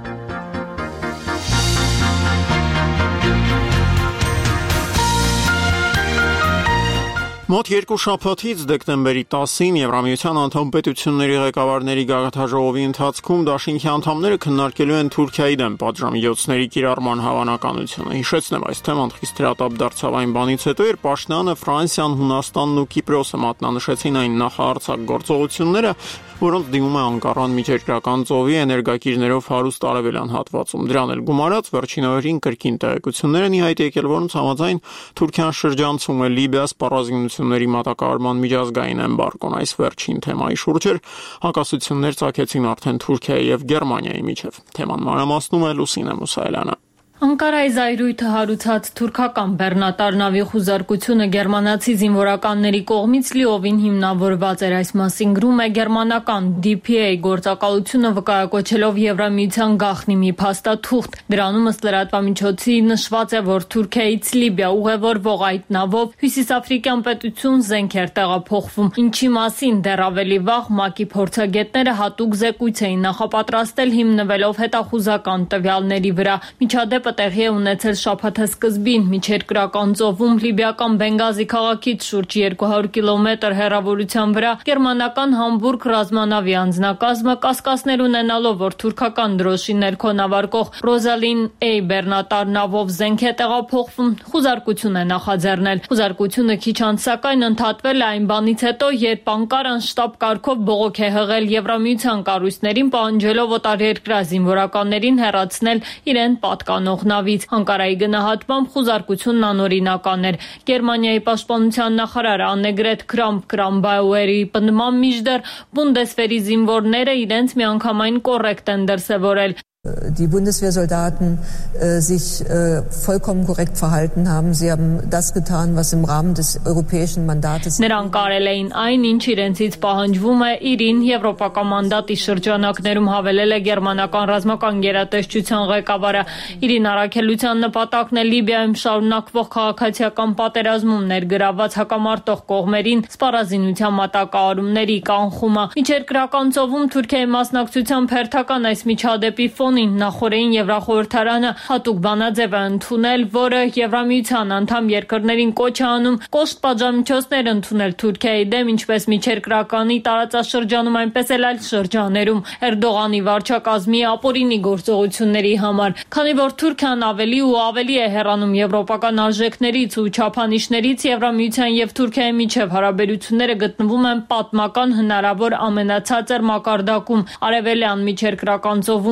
Մոտ 2 շաբաթից դեկտեմբերի 10-ին Եվրամիության անդամ պետությունների ղեկավարների գագաթաժողովի ընթացքում դաշինքի անդամները քննարկելու են Թուրքիայի դեմ պատժամիջոցների կիրառման հավանականությունը։ Հիշեցնեմ, այս թեման խիստ հրատապ դարձավ այն բանից հետո, երբ Պաշտոնը Ֆրանսիան, Հունաստանն ու Կիպրոսը մատնանշեցին այն նախահարցակ գործողությունները, որոնց դիմում է Անկարան միջերկրական ծովի էներգակիրներով հարուստ արևելյան հատվածում։ Դրան էլ գումարած վերջին օրերին կրկին տեղեկություններ են ի հայտ եկել, որոնց համաձայն Թուրքիան շրջանցում է Լիբիա սպառազինությունների մատակարարման միջազգային էմբարգոն։ Այս վերջին թեմայի շուրջ հակասություններ ծագեցին արդեն Թուրքիայի եւ Գերմանիայի միջև։ Թեման մանրամասնում է Լուսինե Մուսայելյանը։ Անկարայի զայրույթը հարուցած թուրքական բեռնատար նավի խուզարկությունը գերմանացի զինվորականների կողմից լիովին հիմնավորված էր։ Այս մասին գրում է գերմանական DPA գործակալությունը վկայակոչելով Եվրամիության գաղտնի մի փաստաթուղթ։ Դրանում ըստ լրատվամիջոցի նշված է, որ Թուրքիայից Լիբիա ուղևորվող այդ նավով հյուսիսաֆրիկյան պետություն զենք էր տեղափոխվում, ինչի մասին դեռ ավելի վաղ ՄԱԿ-ի փորձագետները հատուկ զեկույց էին նախապատրաստել հիմնվելով հետախուզական տվյալների վրա։ Միջադեպը տեղի է ունեցել շաբաթի սկզբին միջերկրական ծովում լիբիական Բենգազի քաղաքից շուրջ 200 կիլոմետր հեռավորության վրա գերմանական Համբուրգ ռազմանավի անձնակազմը կասկածներ ունենալով, որ թուրքական դրոշի ներքո նավարկող Ռոզալին A բեռնատար նավով զենք է տեղափոխվում, խուզարկություն է նախաձեռնել։ Խուզարկությունը քիչ անց սակայն ընդհատվել է այն բանից հետո, երբ Անկարան շտաբ կարգով բողոք է հղել Եվրամիության կառույցներին, պահանջելով օտարերկրյա զինվորականներին հեռացնել իրեն պատկանող նավից։ Անկարայի գնահատմամբ խուզարկությունն անօրինական էր։ Գերմանիայի պաշտպանության նախարար Աննեգրետ Կրամփ-Կրամբաուերի պնդման միջդեռ Բունդեսվերի զինվորները իրենց միանգամայն կոռեկտ են դրսևորել։ Die Bundeswehrsoldaten sich vollkommen korrekt verhalten haben. Sie haben das getan, was im Rahmen des europäischen Mandates. Նրանք կարել էին այն, ինչ իրենցից պահանջվում է Իրին եվրոպական մանդատի շրջանակներում հավելել է գերմանական ռազմական գերատեսչության ղեկավարը։ Իրին առաքելության նպատակն է Լիբիայում շարունակվող քաղաքացիական պատերազմում ներգրավված հակամարտող կողմերին սպառազինության մատակարարումների կանխումը։ Միջերկրական ծովում Թուրքիայի մասնակցությամբ հերթական այս միջադեպի ֆոնին նախորդին Եվրախորհրդարանը հատուկ բանաձև է ընդունել, որը Եվրամիության անդամ երկրներին կոչ է անում կոշտ պատժամիջոցներ ընդունել Թուրքիայի դեմ, ինչպես միջերկրականի տարածաշրջանում, այնպես էլ այլ շրջաններում Էրդողանի վարչակազմի ապօրինի գործողությունների համար։ Քանի որ Թուրքիան ավելի ու ավելի է հեռանում եվրոպական արժեքներից ու չափանիշներից, Եվրամիության եւ Թուրքիայի միջև հարաբերությունները գտնվում են պատմական հնարավոր ամենացածր մակարդակում։ Արևելյան միջերկրական ծովում նրա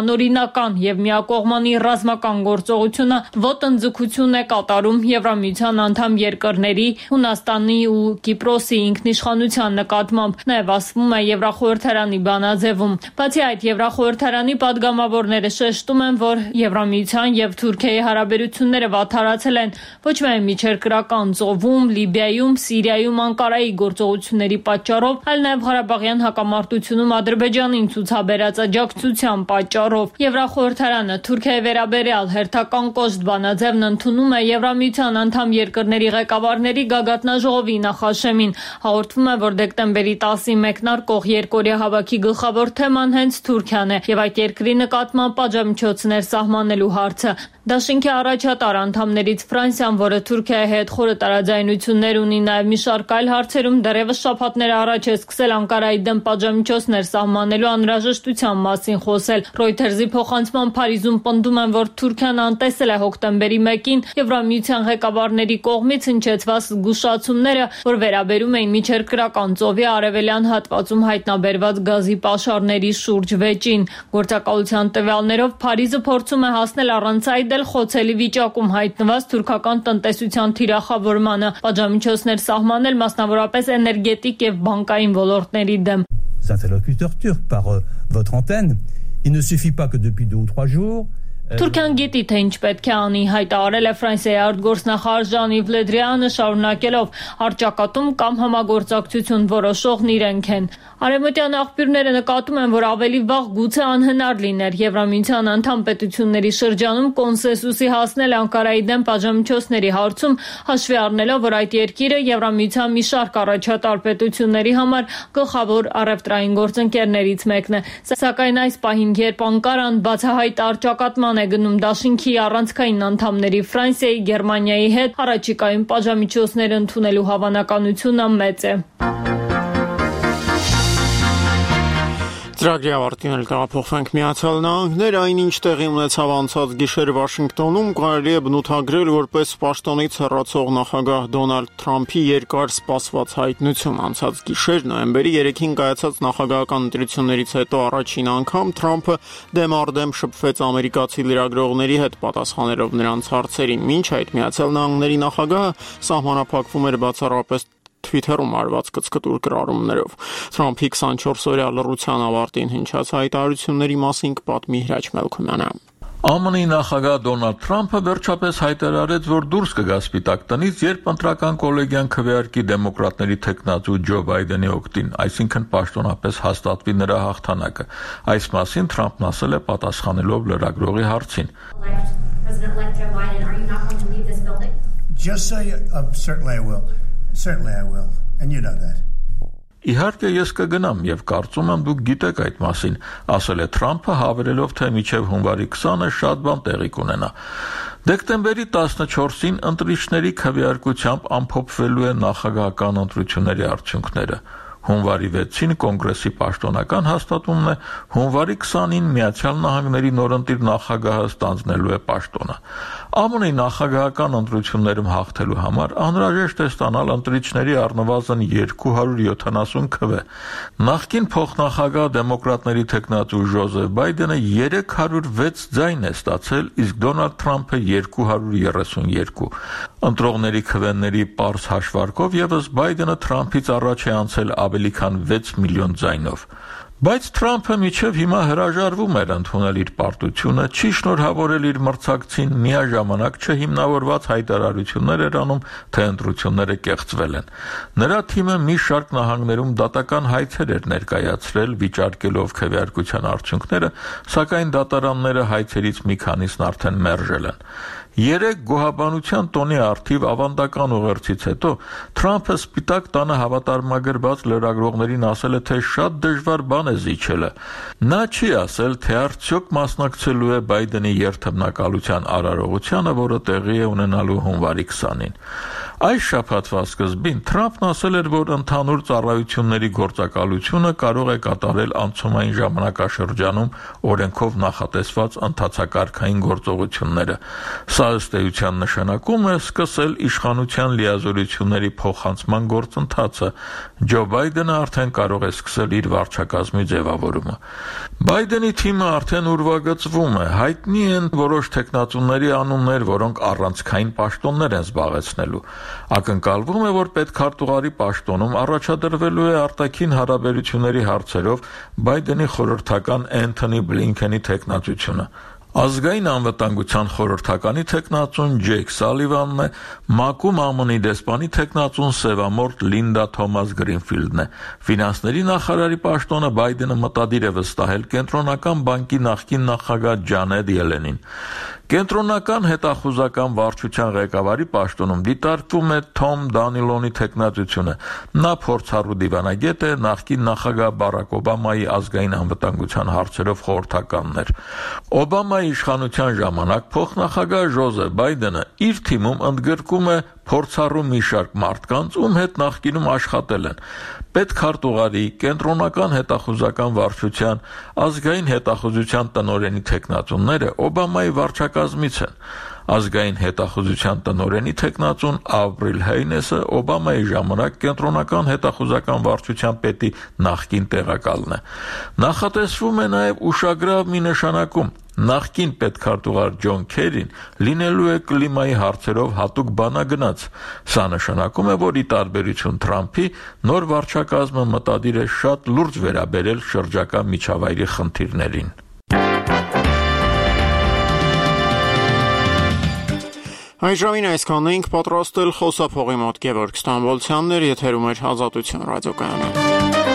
անօրինական եւ միակողմանի ռազմական գործողությունը ոտնձգություն է կատարում Եվրամիության անդամ երկրների Հունաստանի ու Կիպրոսի ինքնիշխանության նկատմամբ, նաեւ ասվում է Եվրախորհրդարանի բանաձևում։ Բացի այդ, Եվրախորհրդարանի падգամավորները շեշտում են, որ Եվրամիության եւ Թուրքիայի հարաբերությունները վատթարացել են ոչ միայն միջերկրական ծովում, Լիբիայում, Սիրիայում, Անկարայի գործողությունների պատճառով, այլ նաեւ Ղարաբաղյան հակամարտությունում Ադրբեջանին ցուցաբերած աջակցության պատճառով։ Եվրախորհրդարանը Թուրքիայի վերաբերյալ հերթական կոշտ բանաձևն ընդունում է Եվրամիության անդամ երկրների ղեկավարների գագաթնաժողովի նախաշեմին։ Հաղորդվում է, որ դեկտեմբերի 10-ի մեկնարկող երկօրյա հավաքի գլխավոր թեման հենց Թուրքիան է եւ այդ երկրի նկատմամբ պատժամիջոցներ սահմանելու հարցը։ Դաշինքի առաջատար անդամներից Ֆրանսիան, որը Թուրքիայի հետ խորը տարաձայնություններ ունի նաև մի շարք այլ հարցերում, դեռևս շաբաթներ առաջ է սկսել Անկարայի դեմ պատժամիջոցներ սահմանելու անհրաժեշտության մասին խոսել։ Reuters-ի փոխանցմամբ Փարիզում պնդում են, որ Թուրքիան անտեսել է հոկտեմբերի 1-ին Եվրամիության ղեկավարների կողմից հնչեցված զգուշացումները, որ վերաբերում էին միջերկրական ծովի արևելյան հատվածում հայտնաբերված գազի պաշարների շուրջ վեճին։ Գործակալության տվյալներով Փարիզը փորձում է հասնել առանց այդ խոցելի վիճակում հայտնված թուրքական տնտեսության թիրախավորմանը, պատժամիջոցներ սահմանել մասնավորապես էներգետիկ եւ բանկային ոլորտների դեմ։ Interlocuteurs turcs par votre antenne, il ne suffit pas que depuis 2 ou 3 jours Թուրքիան գիտի, թե ինչ պետք է անի, հայտարարել է Ֆրանսիայի արտգործնախարար Ժան-Իվ Լե Դրիանը, շարունակելով առճակատում կամ համագործակցություն որոշողն իրենք են։ Արևմտյան աղբյուրները նկատում են, որ ավելի վաղ գուցե անհնար լիներ Եվրամիության անդամ պետությունների շրջանում կոնսենսուսի հասնել Անկարայի դեմ պատժամիջոցների հարցում, հաշվի առնելով, որ այդ երկիրը Եվրամիության մի շարք առաջատար պետությունների համար գլխավոր առևտրային գործընկերներից մեկն է։ Սակայն այս պահին, երբ Անկարան բացահայտ առճակատման է գնում դաշինքի առանցքային անդամների Ֆրանսիայի, Գերմանիայի հետ, առաջիկայում պատժամիջոցներ ընդունելու հավանականությունը մեծ է։ Ծրագրի ավարտին էլ տեղափոխվենք Միացյալ Նահանգներ, այնինչ տեղի ունեցավ անցած գիշեր Վաշինգտոնում, կարելի է բնութագրել որպես պաշտոնից հեռացող նախագահ Դոնալդ Թրամփի երկար սպասված հայտնություն։ Անցած գիշեր նոյեմբերի 3-ին կայացած նախագահական ընտրություններից հետո առաջին անգամ Թրամփը դեմ առ դեմ շփվեց ամերիկացի լրագրողների հետ, պատասխանելով նրանց հարցերին։ Մինչ այդ Միացյալ Նահանգների նախագահը սահմանափակվում էր բացառապես Twitter-ում արված կծկտուր կրառումներով։ Թրամփի 24-օրյա լռության ավարտին հնչած հայտարարությունների մասին կպատմի Հրաչ Մելքումյանը։ ԱՄՆ-ի նախագահ Դոնալդ Թրամփը վերջապես հայտարարեց, որ դուրս կգա Սպիտակ տնից, երբ ընտրական կոլեգիան քվեարկի դեմոկրատների թեկնածու Ջո Բայդենի օգտին, այսինքն պաշտոնապես հաստատվի նրա հաղթանակը։ Այս մասին Թրամփն ասել է պատասխանելով լրագրողի հարցին. Certainly I will, and you know that. Իհարկե ես կգնամ եւ կարծում եմ դուք գիտեք այդ մասին, ասել է Թրամփը, հավելելով, թե մինչեւ հունվարի 20-ը շատ բան տեղի կունենա։ Դեկտեմբերի 14-ին ընտրիչների քվեարկությամբ ամփոփվելու է նախագահական ընտրությունների արդյունքները։ Հունվարի 6-ին կոնգրեսի պաշտոնական հաստատումն է, հունվարի 20-ին Միացյալ Նահանգների նորընտիր նախագահը ստանձնելու է պաշտոնը։ ԱՄՆ-ի նախագահական ընտրություններում հաղթելու համար անհրաժեշտ է ստանալ ընտրիչների առնվազն 270 քվե։ Նախկին փոխնախագահ դեմոկրատների թեկնածու Ջոզեֆ Բայդենը 306 ձայն է ստացել, իսկ Դոնալդ Թրամփը 232։ Ընտրողների քվեների պարզ հաշվարկով եւս Բայդենը Թրամփից առաջ է անցել ավելի քան 6 միլիոն ձայնով։ Բայց Թրամփը մինչև հիմա հրաժարվում էր ընդունել իր պարտությունը, չի շնորհավորել իր մրցակցին, միաժամանակ չհիմնավորված հայտարարություններ էր անում, թե ընտրությունները կեղծվել են։ Նրա թիմը մի շարք նահանգներում դատական հայցեր էր ներկայացրել, վիճարկելով քվեարկության արդյունքները, սակայն դատարանները հայցերից մի քանիսն արդեն մերժել են։ 3 գոհաբանության տոնի առթիվ ավանդական ուղերձից հետո Թրամփը Սպիտակ տանը հավատարմագրված լրագրողներին ասել է, թե շատ դժվար բան է զիջելը։ Նա չի ասել, թե արդյոք մասնակցելու է Բայդենի երթմնակալության արարողությանը, որը տեղի է ունենալու հունվարի 20-ին։ Այս շաբաթվա սկզբին Թրամփն ասել էր, որ ընդհանուր ծառայությունների գործակալությունը կարող է կատարել անցումային ժամանակաշրջանում օրենքով նախատեսված ընթացակարգային գործողությունները։ Սա ըստ էության նշանակում է սկսել իշխանության լիազորությունների փոխանցման գործընթացը։ Ջո Բայդենը արդեն կարող է սկսել իր վարչակազմի ձևավորումը։ Բայդենի թիմը արդեն ուրվագծվում է, հայտնի են որոշ թեկնածուների անուններ, որոնք առանցքային պաշտոններ են զբաղեցնելու։ Ակնկալվում է, որ պետքարտուղարի պաշտոնում առաջադրվելու է արտաքին հարաբերությունների հարցերով Բայդենի խորհրդական Էնթոնի Բլինքենի թեկնածությունը։ Ազգային անվտանգության խորհրդականի թեկնածուն Ջեյք Սալիվանն է, ՄԱԿ-ում ԱՄՆ-ի դեսպանի թեկնածուն սևամորթ Լինդա Թոմաս Գրինֆիլդն է։ Ֆինանսների նախարարի պաշտոնը Բայդենը մտադիր է վստահել Կենտրոնական բանկի նախկին նախագահ Ջանետ Ելենին։ Կենտրոնական հետախուզական վարչության ղեկավարի պաշտոնում դիտարկվում է Թոմ Դանիլոնի թեկնածությունը։ Նա փորձառու դիվանագետ է, նախկին նախագահ Բարակ Օբամայի ազգային անվտանգության հարցերով խորհրդականն էր։ Օբամայի իշխանության ժամանակ փոխնախագահ Ջոզեֆ Բայդենը իր թիմում ընդգրկում է փորձառու մի շարք մարդկանց, ում հետ նախկինում աշխատել են։ Պետքարտուղարի, Կենտրոնական հետախուզական վարչության, ազգային հետախուզության տնօրենի թեկնածունները Օբամայի վարչակազմից են։ Ազգային հետախուզության տնօրենի թեկնածուն Ավրիլ Հեյնեսը Օբամայի ժամանակ Կենտրոնական հետախուզական վարչության պետի նախկին տեղակալն է։ Նախատեսվում է նաև ուշագրավ մի նշանակում։ Նախկին պետքարտուղար Ջոն Քերին լինելու է կլիմայի հարցերով հատուկ բանագնաց։ Սա նշանակում է, որ ի տարբերություն Թրամփի, նոր վարչակազմը մտադիր է շատ լուրջ վերաբերել շրջակա միջավայրի խնդիրներին։ Այս ժամին այսքանն էինք պատրաստել, խոսափողի մոտ Գևորգ Ստամբոլցյանն էր, եթերում էր Ազատություն ռադիոկայանը։